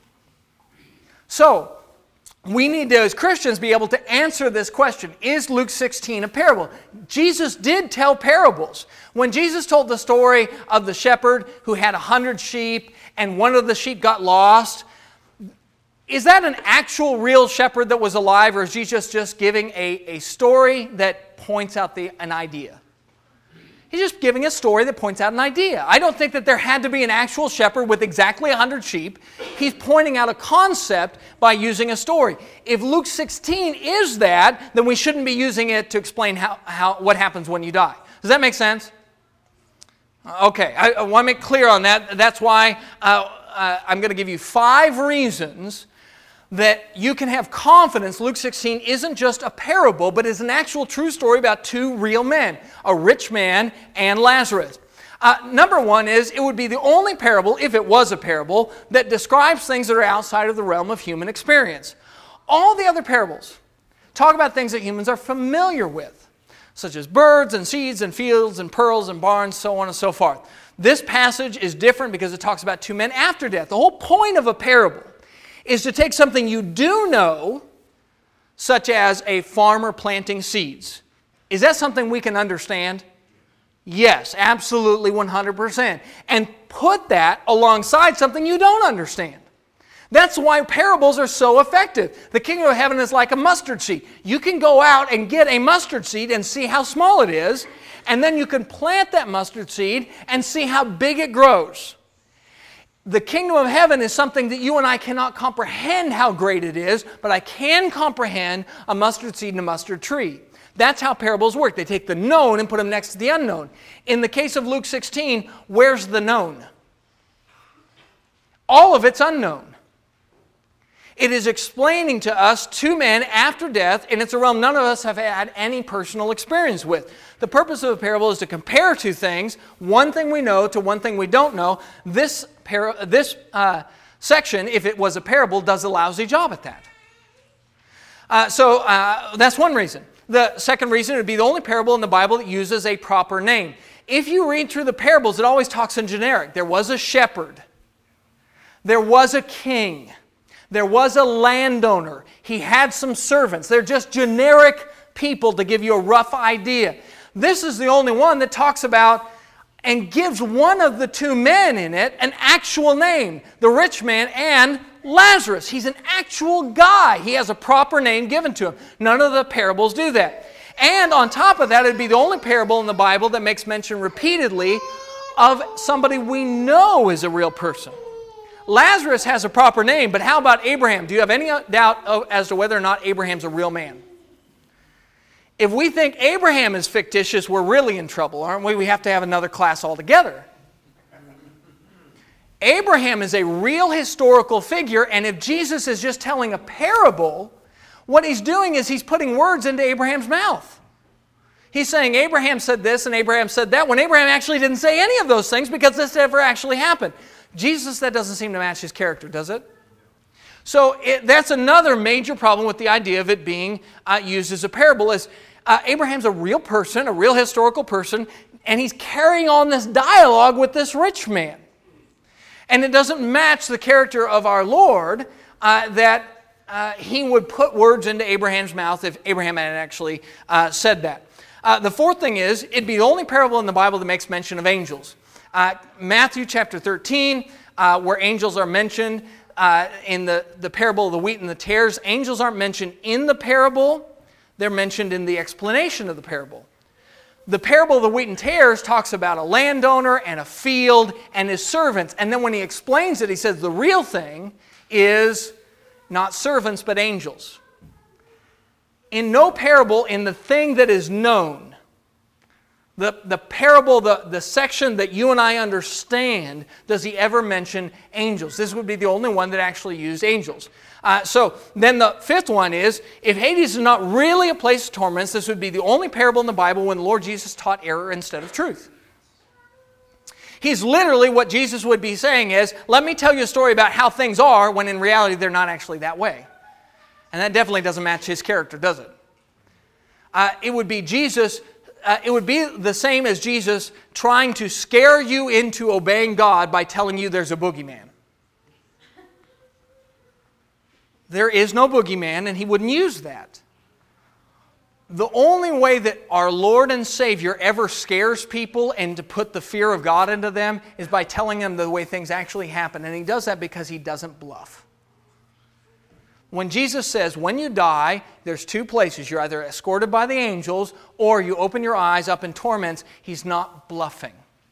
So, we need to, as Christians, be able to answer this question. Is Luke sixteen a parable? Jesus did tell parables. When Jesus told the story of the shepherd who had a hundred sheep and one of the sheep got lost, is that an actual real shepherd that was alive, or is Jesus just giving a, a story that points out the, an idea? He's just giving a story that points out an idea. I don't think that there had to be an actual shepherd with exactly a hundred sheep. He's pointing out a concept by using a story. If Luke sixteen is that, then we shouldn't be using it to explain how, how what happens when you die. Does that make sense? Okay, I, I want to make clear on that. That's why uh, uh, I'm going to give you five reasons that you can have confidence Luke sixteen isn't just a parable, but is an actual true story about two real men, a rich man and Lazarus. Uh, number one is it would be the only parable, if it was a parable, that describes things that are outside of the realm of human experience. All the other parables talk about things that humans are familiar with, such as birds and seeds and fields and pearls and barns, so on and so forth. This passage is different because it talks about two men after death. The whole point of a parable is to take something you do know, such as a farmer planting seeds. Is that something we can understand? Yes, absolutely, one hundred percent. And put that alongside something you don't understand. That's why parables are so effective. The kingdom of heaven is like a mustard seed. You can go out and get a mustard seed and see how small it is, and then you can plant that mustard seed and see how big it grows. The kingdom of heaven is something that you and I cannot comprehend how great it is, but I can comprehend a mustard seed and a mustard tree. That's how parables work. They take the known and put them next to the unknown. In the case of Luke sixteen, where's the known? All of it's unknown. It is explaining to us two men after death, and it's a realm none of us have had any personal experience with. The purpose of a parable is to compare two things, one thing we know to one thing we don't know. This, para- this uh, section, if it was a parable, does a lousy job at that. Uh, so uh, that's one reason. The second reason would be the only parable in the Bible that uses a proper name. If you read through the parables, it always talks in generic. There was a shepherd. There was a king. There was a landowner. He had some servants. They're just generic people to give you a rough idea. This is the only one that talks about and gives one of the two men in it an actual name, the rich man and Lazarus. He's an actual guy. He has a proper name given to him. None of the parables do that. And on top of that, it'd be the only parable in the Bible that makes mention repeatedly of somebody we know is a real person. Lazarus has a proper name, but how about Abraham? Do you have any doubt as to whether or not Abraham's a real man? If we think Abraham is fictitious, we're really in trouble, aren't we? We have to have another class altogether. Abraham is a real historical figure, and if Jesus is just telling a parable, what he's doing is he's putting words into Abraham's mouth. He's saying Abraham said this and Abraham said that, when Abraham actually didn't say any of those things because this never actually happened. Jesus, that doesn't seem to match his character, does it? So it, that's another major problem with the idea of it being uh, used as a parable is uh, Abraham's a real person, a real historical person, and he's carrying on this dialogue with this rich man. And it doesn't match the character of our Lord uh, that uh, he would put words into Abraham's mouth if Abraham had actually uh, said that. Uh, the fourth thing is, it'd be the only parable in the Bible that makes mention of angels. Uh, Matthew chapter thirteen, uh, where angels are mentioned uh, in the, the parable of the wheat and the tares, angels aren't mentioned in the parable, they're mentioned in the explanation of the parable. The parable of the wheat and tares talks about a landowner and a field and his servants. And then when he explains it, he says the real thing is not servants but angels. In no parable, in the thing that is known, the, the parable, the, the section that you and I understand, does he ever mention angels? This would be the only one that actually used angels. Uh, so then the fifth one is, if Hades is not really a place of torments, this would be the only parable in the Bible when the Lord Jesus taught error instead of truth. He's literally, what Jesus would be saying is, let me tell you a story about how things are, when in reality they're not actually that way. And that definitely doesn't match his character, does it? Uh, it would be Jesus, uh, it would be the same as Jesus trying to scare you into obeying God by telling you there's a boogeyman. There is no boogeyman, and he wouldn't use that. The only way that our Lord and Savior ever scares people and to put the fear of God into them is by telling them the way things actually happen. And he does that because he doesn't bluff. When Jesus says, when you die, there's two places. You're either escorted by the angels or you open your eyes up in torments, he's not bluffing.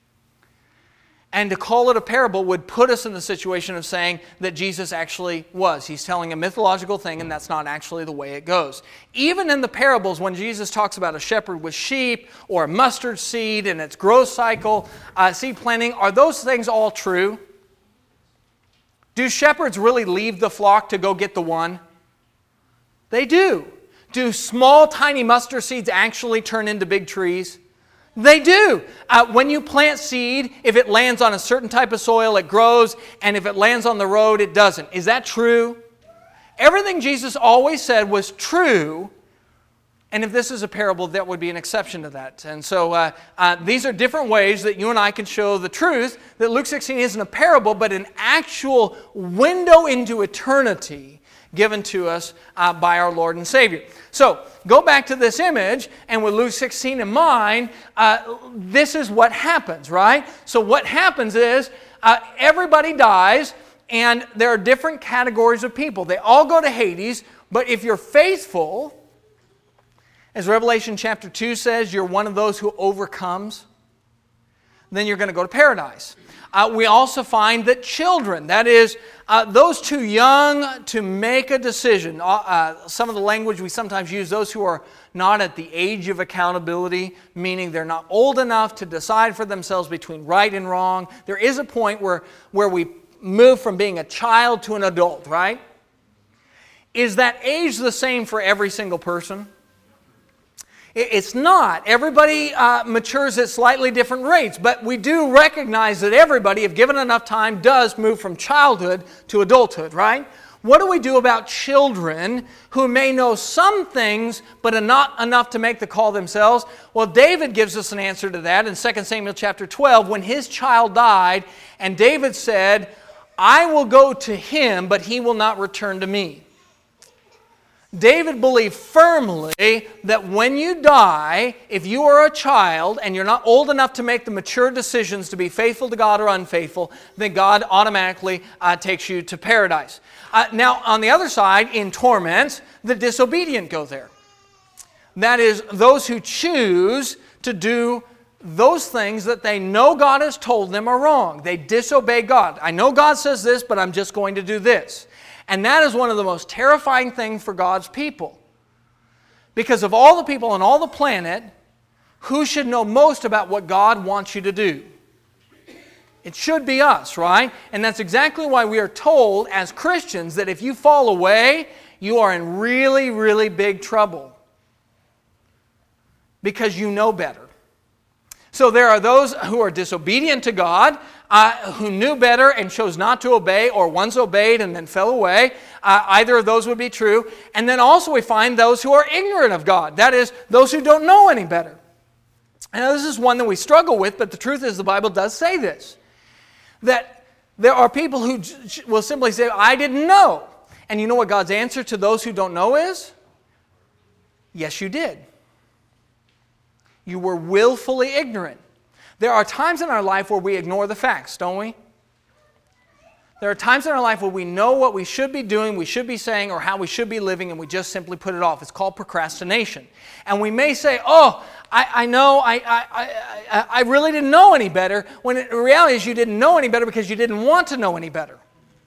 And to call it a parable would put us in the situation of saying that Jesus actually was. He's telling a mythological thing, and that's not actually the way it goes. Even in the parables, when Jesus talks about a shepherd with sheep or a mustard seed and its growth cycle, uh, seed planting, are those things all true? Do shepherds really leave the flock to go get the one? They do. Do small, tiny mustard seeds actually turn into big trees? They do. Uh, when you plant seed, if it lands on a certain type of soil, it grows, and if it lands on the road, it doesn't. Is that true? Everything Jesus always said was true, and if this is a parable, that would be an exception to that. And so uh, uh, these are different ways that you and I can show the truth that Luke sixteen isn't a parable, but an actual window into eternity given to us uh, by our Lord and Savior. So, go back to this image, and with Luke sixteen in mind, uh, this is what happens, right? So what happens is, uh, everybody dies, and there are different categories of people. They all go to Hades, but if you're faithful, as Revelation chapter two says, you're one of those who overcomes, then you're going to go to paradise. Uh, we also find that children, that is, uh, those too young to make a decision, uh, uh, some of the language we sometimes use, those who are not at the age of accountability, meaning they're not old enough to decide for themselves between right and wrong. There is a point where, where we move from being a child to an adult, right? Is that age the same for every single person? It's not. Everybody uh, matures at slightly different rates, but we do recognize that everybody, if given enough time, does move from childhood to adulthood, right? What do we do about children who may know some things, but are not enough to make the call themselves? Well, David gives us an answer to that in Second Samuel chapter twelve, when his child died, and David said, I will go to him, but he will not return to me. David believed firmly that when you die, if you are a child and you're not old enough to make the mature decisions to be faithful to God or unfaithful, then God automatically uh, takes you to paradise. Uh, now, on the other side, in torment, the disobedient go there. That is, those who choose to do those things that they know God has told them are wrong. They disobey God. I know God says this, but I'm just going to do this. And that is one of the most terrifying things for God's people. Because of all the people on all the planet, who should know most about what God wants you to do? It should be us, right? And that's exactly why we are told as Christians that if you fall away, you are in really, really big trouble. Because you know better. So there are those who are disobedient to God, uh, who knew better and chose not to obey, or once obeyed and then fell away. Uh, either of those would be true. And then also we find those who are ignorant of God. That is, those who don't know any better. And this is one that we struggle with, but the truth is the Bible does say this. That there are people who will simply say, I didn't know. And you know what God's answer to those who don't know is? Yes, you did. You were willfully ignorant. There are times in our life where we ignore the facts, don't we? There are times in our life where we know what we should be doing, we should be saying, or how we should be living, and we just simply put it off. It's called procrastination. And we may say, oh, I, I know, I, I, I, I really didn't know any better, when the reality is you didn't know any better because you didn't want to know any better.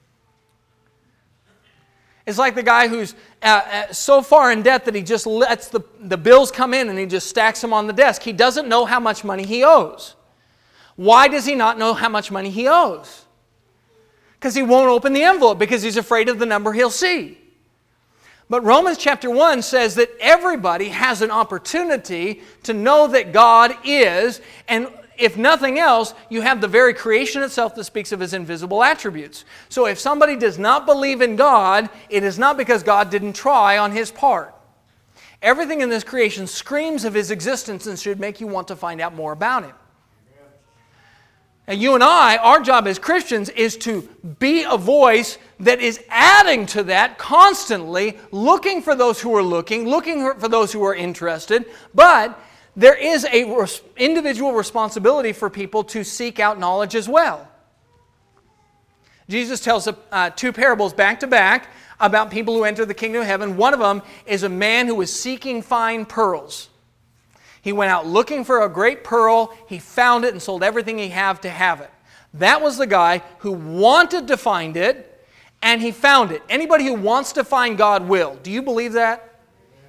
It's like the guy who's uh, uh, so far in debt that he just lets the, the bills come in and he just stacks them on the desk. He doesn't know how much money he owes. Why does he not know how much money he owes? Because he won't open the envelope, because he's afraid of the number he'll see. But Romans chapter one says that everybody has an opportunity to know that God is, and if nothing else, you have the very creation itself that speaks of His invisible attributes. So if somebody does not believe in God, it is not because God didn't try on His part. Everything in this creation screams of His existence and should make you want to find out more about Him. And you and I, our job as Christians is to be a voice that is adding to that constantly, looking for those who are looking, looking for those who are interested. But there is an res- individual responsibility for people to seek out knowledge as well. Jesus tells uh, two parables back to back about people who enter the kingdom of heaven. One of them is a man who was seeking fine pearls. He went out looking for a great pearl. He found it and sold everything he had to have it. That was the guy who wanted to find it, and he found it. Anybody who wants to find God will. Do you believe that?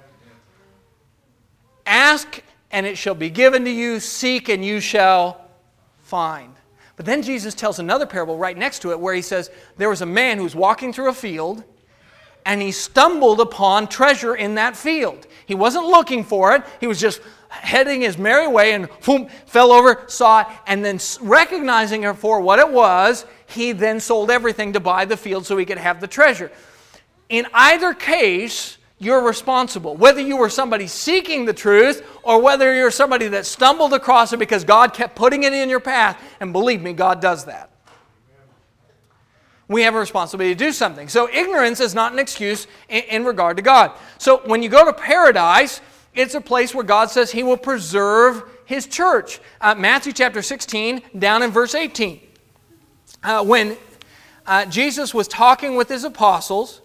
Ask, and it shall be given to you. Seek, and you shall find. But then Jesus tells another parable right next to it where He says, there was a man who was walking through a field, and he stumbled upon treasure in that field. He wasn't looking for it. He was just heading his merry way and boom, fell over, saw it, and then recognizing it for what it was, he then sold everything to buy the field so he could have the treasure. In either case, you're responsible. Whether you were somebody seeking the truth or whether you're somebody that stumbled across it because God kept putting it in your path, and believe me, God does that. We have a responsibility to do something. So ignorance is not an excuse in, in regard to God. So when you go to paradise, it's a place where God says He will preserve His church. Uh, Matthew chapter sixteen, down in verse eighteen. Uh, when uh, Jesus was talking with His apostles,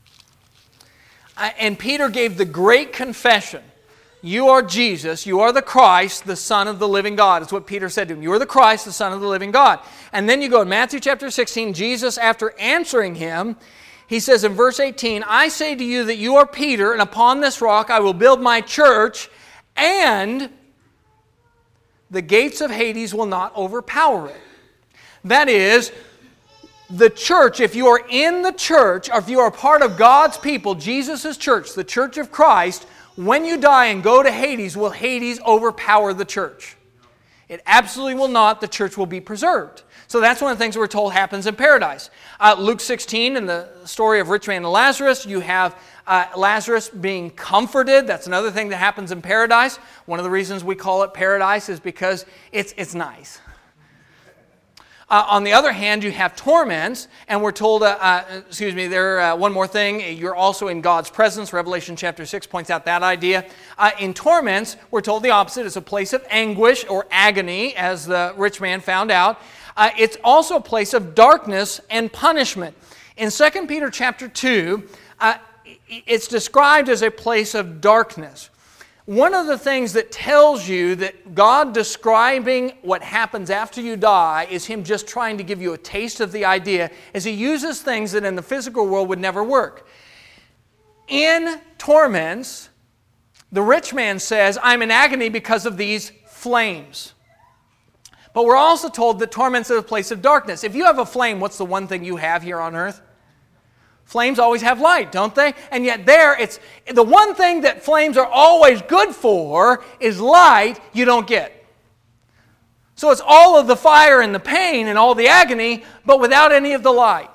uh, and Peter gave the great confession, you are Jesus, you are the Christ, the Son of the living God. That's what Peter said to him. You are the Christ, the Son of the living God. And then you go to Matthew chapter sixteen, Jesus, after answering him, He says in verse eighteen, I say to you that you are Peter, and upon this rock I will build my church, and the gates of Hades will not overpower it. That is, the church, if you are in the church, or if you are part of God's people, Jesus' church, the church of Christ, when you die and go to Hades, will Hades overpower the church? It absolutely will not. The church will be preserved. So that's one of the things we're told happens in paradise. Uh, Luke sixteen, in the story of rich man and Lazarus, you have uh, Lazarus being comforted. That's another thing that happens in paradise. One of the reasons we call it paradise is because it's, it's nice. Uh, on the other hand, you have torments, and we're told, uh, uh, excuse me, there, uh, one more thing, you're also in God's presence. Revelation chapter six points out that idea. Uh, in torments, we're told the opposite. It's a place of anguish or agony, as the rich man found out. Uh, it's also a place of darkness and punishment. In Second Peter chapter two, uh, it's described as a place of darkness. One of the things that tells you that God describing what happens after you die is Him just trying to give you a taste of the idea, as He uses things that in the physical world would never work. In torments, the rich man says, I'm in agony because of these flames. But we're also told that torments are a place of darkness. If you have a flame, what's the one thing you have here on earth? Flames always have light, don't they? And yet there, it's the one thing that flames are always good for is light you don't get. So it's all of the fire and the pain and all the agony, but without any of the light.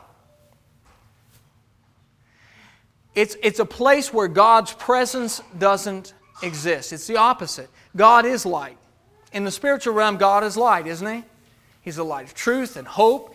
It's, it's a place where God's presence doesn't exist. It's the opposite. God is light. In the spiritual realm, God is light, isn't He? He's the light of truth and hope.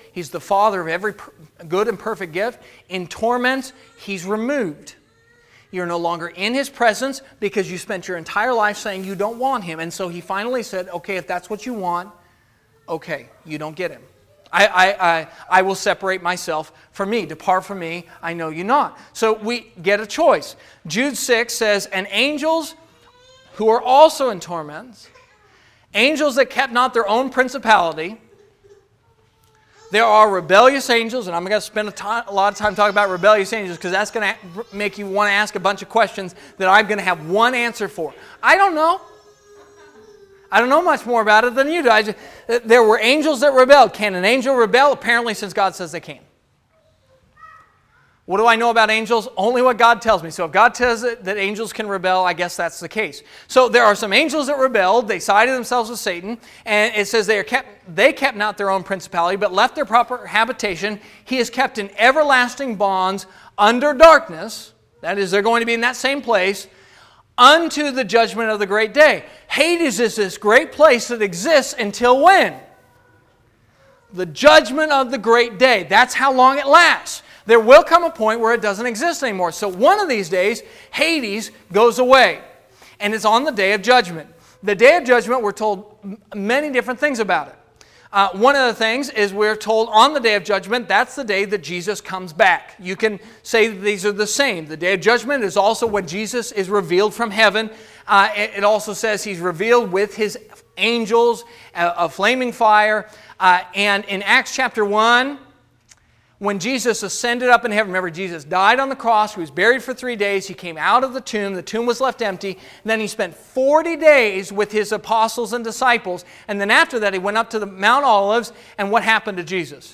He's the Father of every per- good and perfect gift. In torments, He's removed. You're no longer in His presence because you spent your entire life saying you don't want Him. And so He finally said, okay, if that's what you want, okay, you don't get Him. I, I, I, I will separate myself from me. Depart from me, I know you not. So we get a choice. Jude six says, and angels who are also in torments, angels that kept not their own principality. There are rebellious angels, and I'm going to spend a, time, a lot of time talking about rebellious angels because that's going to make you want to ask a bunch of questions that I'm going to have one answer for. I don't know. I don't know much more about it than you do. I just, there were angels that rebelled. Can an angel rebel? Apparently, since God says they can. What do I know about angels? Only what God tells me. So if God tells it that angels can rebel, I guess that's the case. So there are some angels that rebelled. They sided themselves with Satan. And it says they are kept, they kept not their own principality, but left their proper habitation. He is kept in everlasting bonds under darkness. That is, they're going to be in that same place unto the judgment of the great day. Hades is this great place that exists until when? The judgment of the great day. That's how long it lasts. There will come a point where it doesn't exist anymore. So one of these days, Hades goes away. And it's on the day of judgment. The day of judgment, we're told many different things about it. Uh, one of the things is we're told on the day of judgment, that's the day that Jesus comes back. You can say that these are the same. The day of judgment is also when Jesus is revealed from heaven. Uh, it, it also says He's revealed with His angels, a, a flaming fire. Uh, and in Acts chapter one, when Jesus ascended up in heaven, remember Jesus died on the cross, He was buried for three days, He came out of the tomb, the tomb was left empty, and then He spent forty days with His apostles and disciples, and then after that He went up to the Mount Olives, and what happened to Jesus?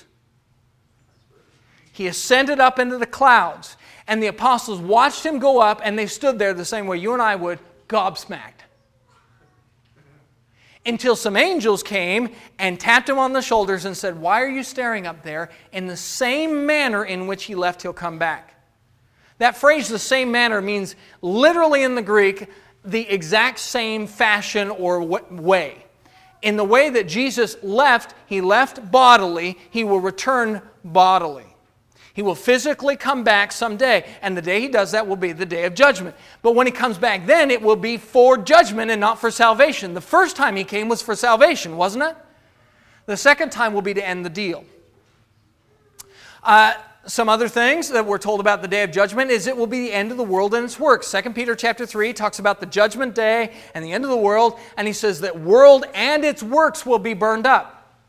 He ascended up into the clouds, and the apostles watched Him go up, and they stood there the same way you and I would, gobsmacked. Until some angels came and tapped Him on the shoulders and said, why are you staring up there? In the same manner in which He left, He'll come back. That phrase, the same manner, means literally in the Greek, the exact same fashion or way. In the way that Jesus left, He left bodily, He will return bodily. He will physically come back someday, and the day He does that will be the day of judgment. But when He comes back then, it will be for judgment and not for salvation. The first time He came was for salvation, wasn't it? The second time will be to end the deal. Uh, some other things that we're told about the day of judgment is it will be the end of the world and its works. Second Peter chapter three talks about the judgment day and the end of the world, and he says that world and its works will be burned up.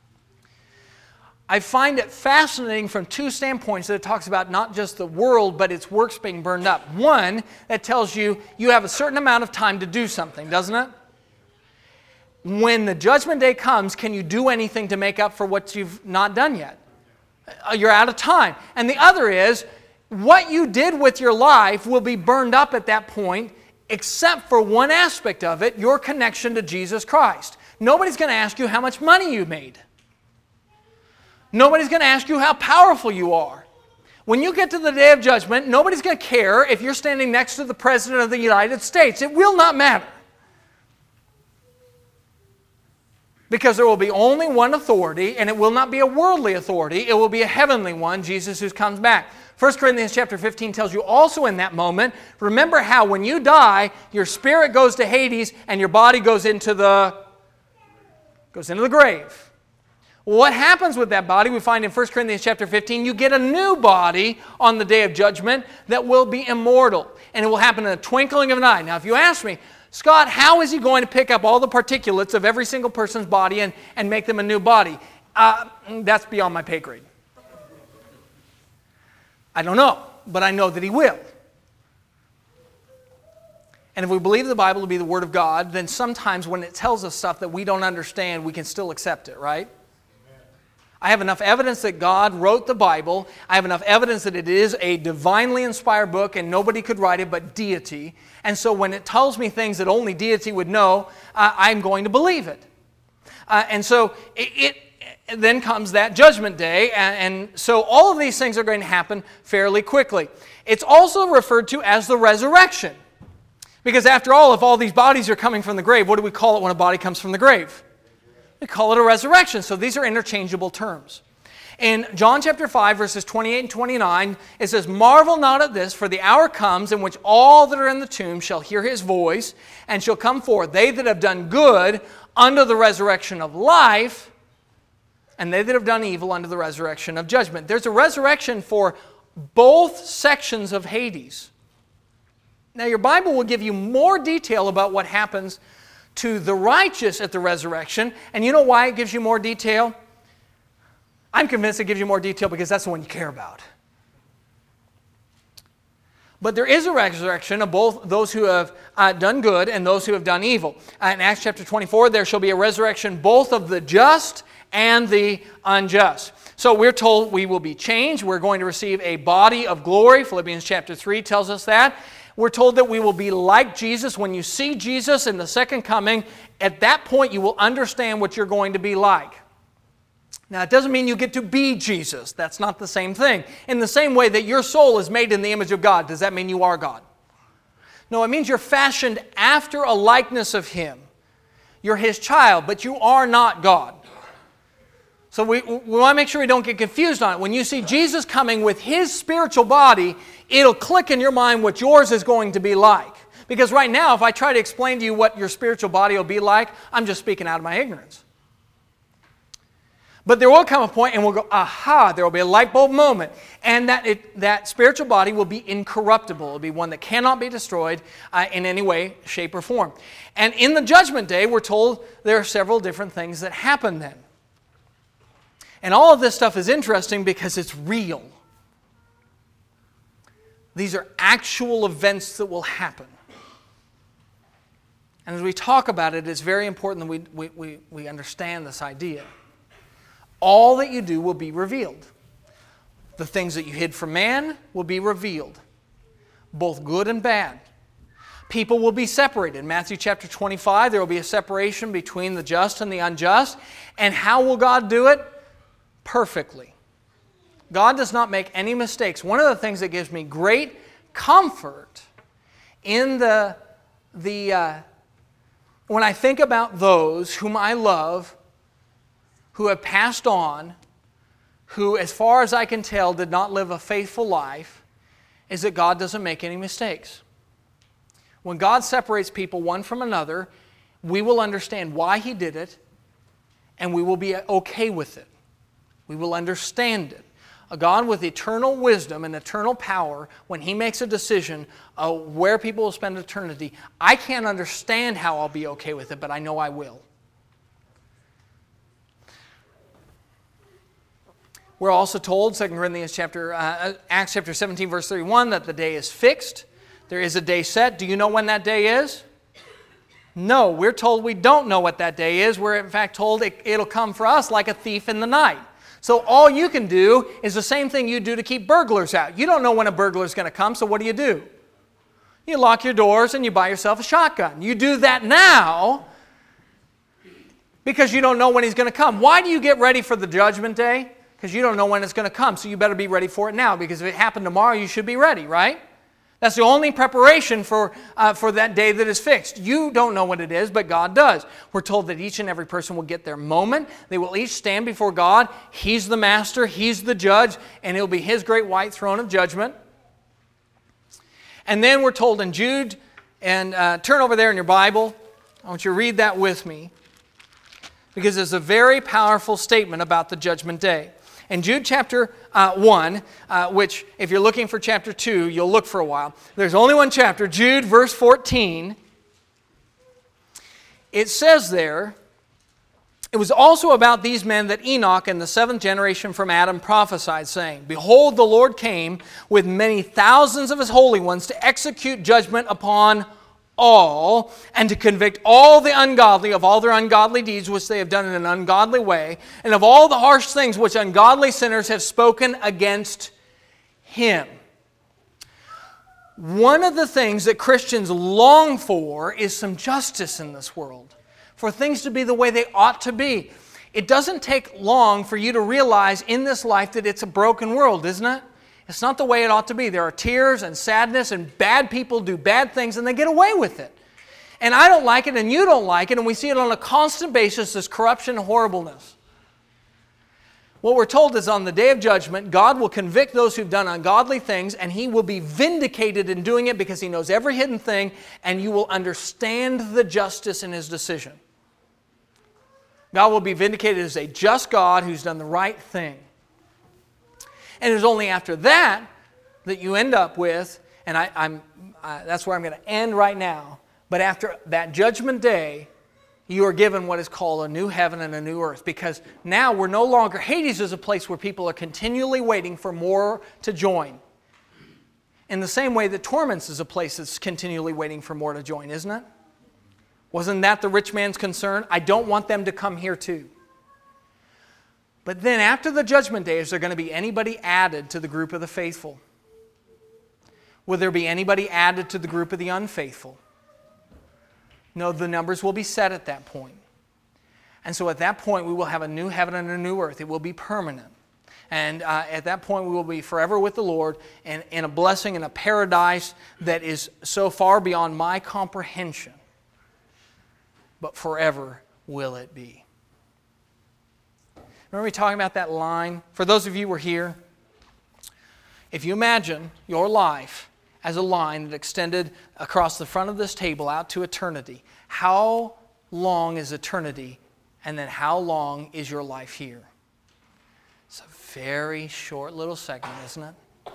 I find it fascinating from two standpoints that it talks about not just the world, but its works being burned up. One, that tells you you have a certain amount of time to do something, doesn't it? When the judgment day comes, can you do anything to make up for what you've not done yet? You're out of time. And the other is, what you did with your life will be burned up at that point, except for one aspect of it, your connection to Jesus Christ. Nobody's going to ask you how much money you made. Nobody's going to ask you how powerful you are. When you get to the day of judgment, nobody's going to care if you're standing next to the President of the United States. It will not matter. Because there will be only one authority, and it will not be a worldly authority. It will be a heavenly one, Jesus who comes back. First Corinthians chapter fifteen tells you also in that moment, remember how when you die, your spirit goes to Hades and your body goes into the, goes into the grave. What happens with that body? We find in First Corinthians chapter fifteen, you get a new body on the day of judgment that will be immortal. And it will happen in a twinkling of an eye. Now, if you ask me, Scott, how is He going to pick up all the particulates of every single person's body and, and make them a new body? Uh, that's beyond my pay grade. I don't know, but I know that He will. And if we believe the Bible to be the Word of God, then sometimes when it tells us stuff that we don't understand, we can still accept it, right? I have enough evidence that God wrote the Bible. I have enough evidence that it is a divinely inspired book and nobody could write it but deity. And so when it tells me things that only deity would know, uh, I'm going to believe it. Uh, and so it, it then comes that judgment day. And, and so all of these things are going to happen fairly quickly. It's also referred to as the resurrection. Because after all, if all these bodies are coming from the grave, what do we call it when a body comes from the grave? We call it a resurrection. So these are interchangeable terms. In John chapter five, verses twenty-eight and twenty-nine, it says, "Marvel not at this, for the hour comes in which all that are in the tomb shall hear His voice, and shall come forth, they that have done good unto the resurrection of life, and they that have done evil unto the resurrection of judgment." There's a resurrection for both sections of Hades. Now, your Bible will give you more detail about what happens to the righteous at the resurrection. And you know why it gives you more detail? I'm convinced it gives you more detail because that's the one you care about. But there is a resurrection of both those who have uh, done good and those who have done evil. Uh, in Acts chapter twenty-four, there shall be a resurrection both of the just and the unjust. So we're told we will be changed. We're going to receive a body of glory. Philippians chapter three tells us that. We're told that we will be like Jesus. When you see Jesus in the second coming, at that point you will understand what you're going to be like. Now, it doesn't mean you get to be Jesus. That's not the same thing. In the same way that your soul is made in the image of God, does that mean you are God? No, it means you're fashioned after a likeness of Him. You're His child, but you are not God. So we, we want to make sure we don't get confused on it. When you see Jesus coming with His spiritual body, it'll click in your mind what yours is going to be like. Because right now, if I try to explain to you what your spiritual body will be like, I'm just speaking out of my ignorance. But there will come a point and we'll go, aha, there will be a light bulb moment. And that it, that spiritual body will be incorruptible. It will be one that cannot be destroyed uh, in any way, shape, or form. And in the judgment day, we're told there are several different things that happen then. And all of this stuff is interesting because it's real. These are actual events that will happen. And as we talk about it, it's very important that we, we, we, we understand this idea. All that you do will be revealed. The things that you hid from man will be revealed, both good and bad. People will be separated. In Matthew chapter twenty-five, there will be a separation between the just and the unjust. And how will God do it? Perfectly. God does not make any mistakes. One of the things that gives me great comfort in the, the uh, when I think about those whom I love, who have passed on, who, as far as I can tell, did not live a faithful life, is that God doesn't make any mistakes. When God separates people one from another, we will understand why He did it, and we will be okay with it. We will understand it. A God with eternal wisdom and eternal power, when He makes a decision of where people will spend eternity, I can't understand how I'll be okay with it, but I know I will. We're also told, Second Corinthians chapter, uh, Acts chapter seventeen, verse thirty-one, that the day is fixed. There is a day set. Do you know when that day is? No, we're told we don't know what that day is. We're in fact told it, it'll come for us like a thief in the night. So all you can do is the same thing you do to keep burglars out. You don't know when a burglar is going to come, so what do you do? You lock your doors and you buy yourself a shotgun. You do that now because you don't know when he's going to come. Why do you get ready for the judgment day? Because you don't know when it's going to come, so you better be ready for it now, because if it happened tomorrow, you should be ready, right? That's the only preparation for, uh, for that day that is fixed. You don't know what it is, but God does. We're told that each and every person will get their moment. They will each stand before God. He's the master, He's the judge, and it'll be His great white throne of judgment. And then we're told in Jude, and uh, turn over there in your Bible. I want you to read that with me, because it's a very powerful statement about the judgment day. In Jude chapter uh, one, uh, which if you're looking for chapter two, you'll look for a while. There's only one chapter, Jude verse fourteen. It says there, "It was also about these men that Enoch and the seventh generation from Adam prophesied, saying, Behold, the Lord came with many thousands of His holy ones to execute judgment upon all, and to convict all the ungodly of all their ungodly deeds which they have done in an ungodly way, and of all the harsh things which ungodly sinners have spoken against Him." One of the things that Christians long for is some justice in this world, for things to be the way they ought to be. It doesn't take long for you to realize in this life that it's a broken world, isn't it? It's not the way it ought to be. There are tears and sadness, and bad people do bad things and they get away with it. And I don't like it and you don't like it, and we see it on a constant basis, this corruption and horribleness. what we're told is on the day of judgment, God will convict those who've done ungodly things, and He will be vindicated in doing it because He knows every hidden thing, and you will understand the justice in His decision. God will be vindicated as a just God who's done the right thing. And it's only after that that you end up with, and I, I'm, uh, that's where I'm going to end right now, but after that judgment day, you are given what is called a new heaven and a new earth, because now we're no longer, Hades is a place where people are continually waiting for more to join. In the same way that torments is a place that's continually waiting for more to join, isn't it? Wasn't that the rich man's concern? I don't want them to come here too. But then after the judgment day, is there going to be anybody added to the group of the faithful? Will there be anybody added to the group of the unfaithful? No, the numbers will be set at that point. And so at that point, we will have a new heaven and a new earth. It will be permanent. And uh, at that point, we will be forever with the Lord and in a blessing, in a paradise that is so far beyond my comprehension. But forever will it be. Remember me talking about that line? For those of you who were here, if you imagine your life as a line that extended across the front of this table out to eternity, how long is eternity, and then how long is your life here? It's a very short little segment, isn't it?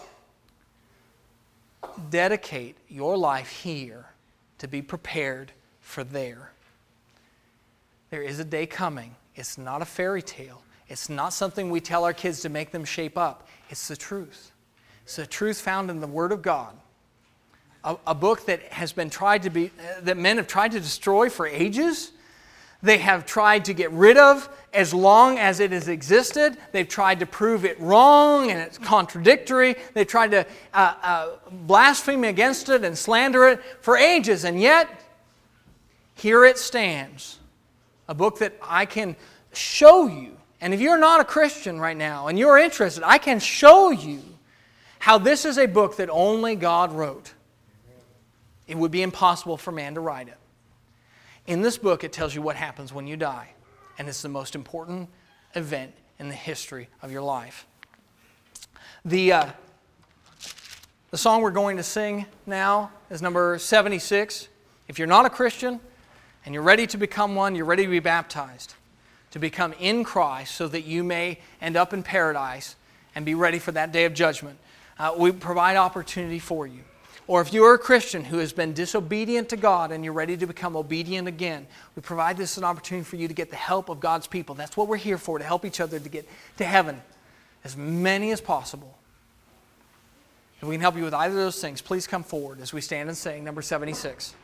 Dedicate your life here to be prepared for there. There is a day coming. It's not a fairy tale. It's not something we tell our kids to make them shape up. It's the truth. It's the truth found in the Word of God. A, a book that has been tried to be, uh, that men have tried to destroy for ages. They have tried to get rid of as long as it has existed. They've tried to prove it wrong and it's contradictory. They've tried to uh, uh, blaspheme against it and slander it for ages. And yet, here it stands. A book that I can show you. And if you're not a Christian right now and you're interested, I can show you how this is a book that only God wrote. It would be impossible for man to write it. In this book, it tells you what happens when you die. And it's the most important event in the history of your life. The, uh, the song we're going to sing now is number seventy-six. If you're not a Christian and you're ready to become one, you're ready to be baptized, to become in Christ so that you may end up in paradise and be ready for that day of judgment, uh, we provide opportunity for you. Or if you're a Christian who has been disobedient to God and you're ready to become obedient again, we provide this as an opportunity for you to get the help of God's people. That's what we're here for, to help each other to get to heaven, as many as possible. If we can help you with either of those things, please come forward as we stand and sing number seventy-six.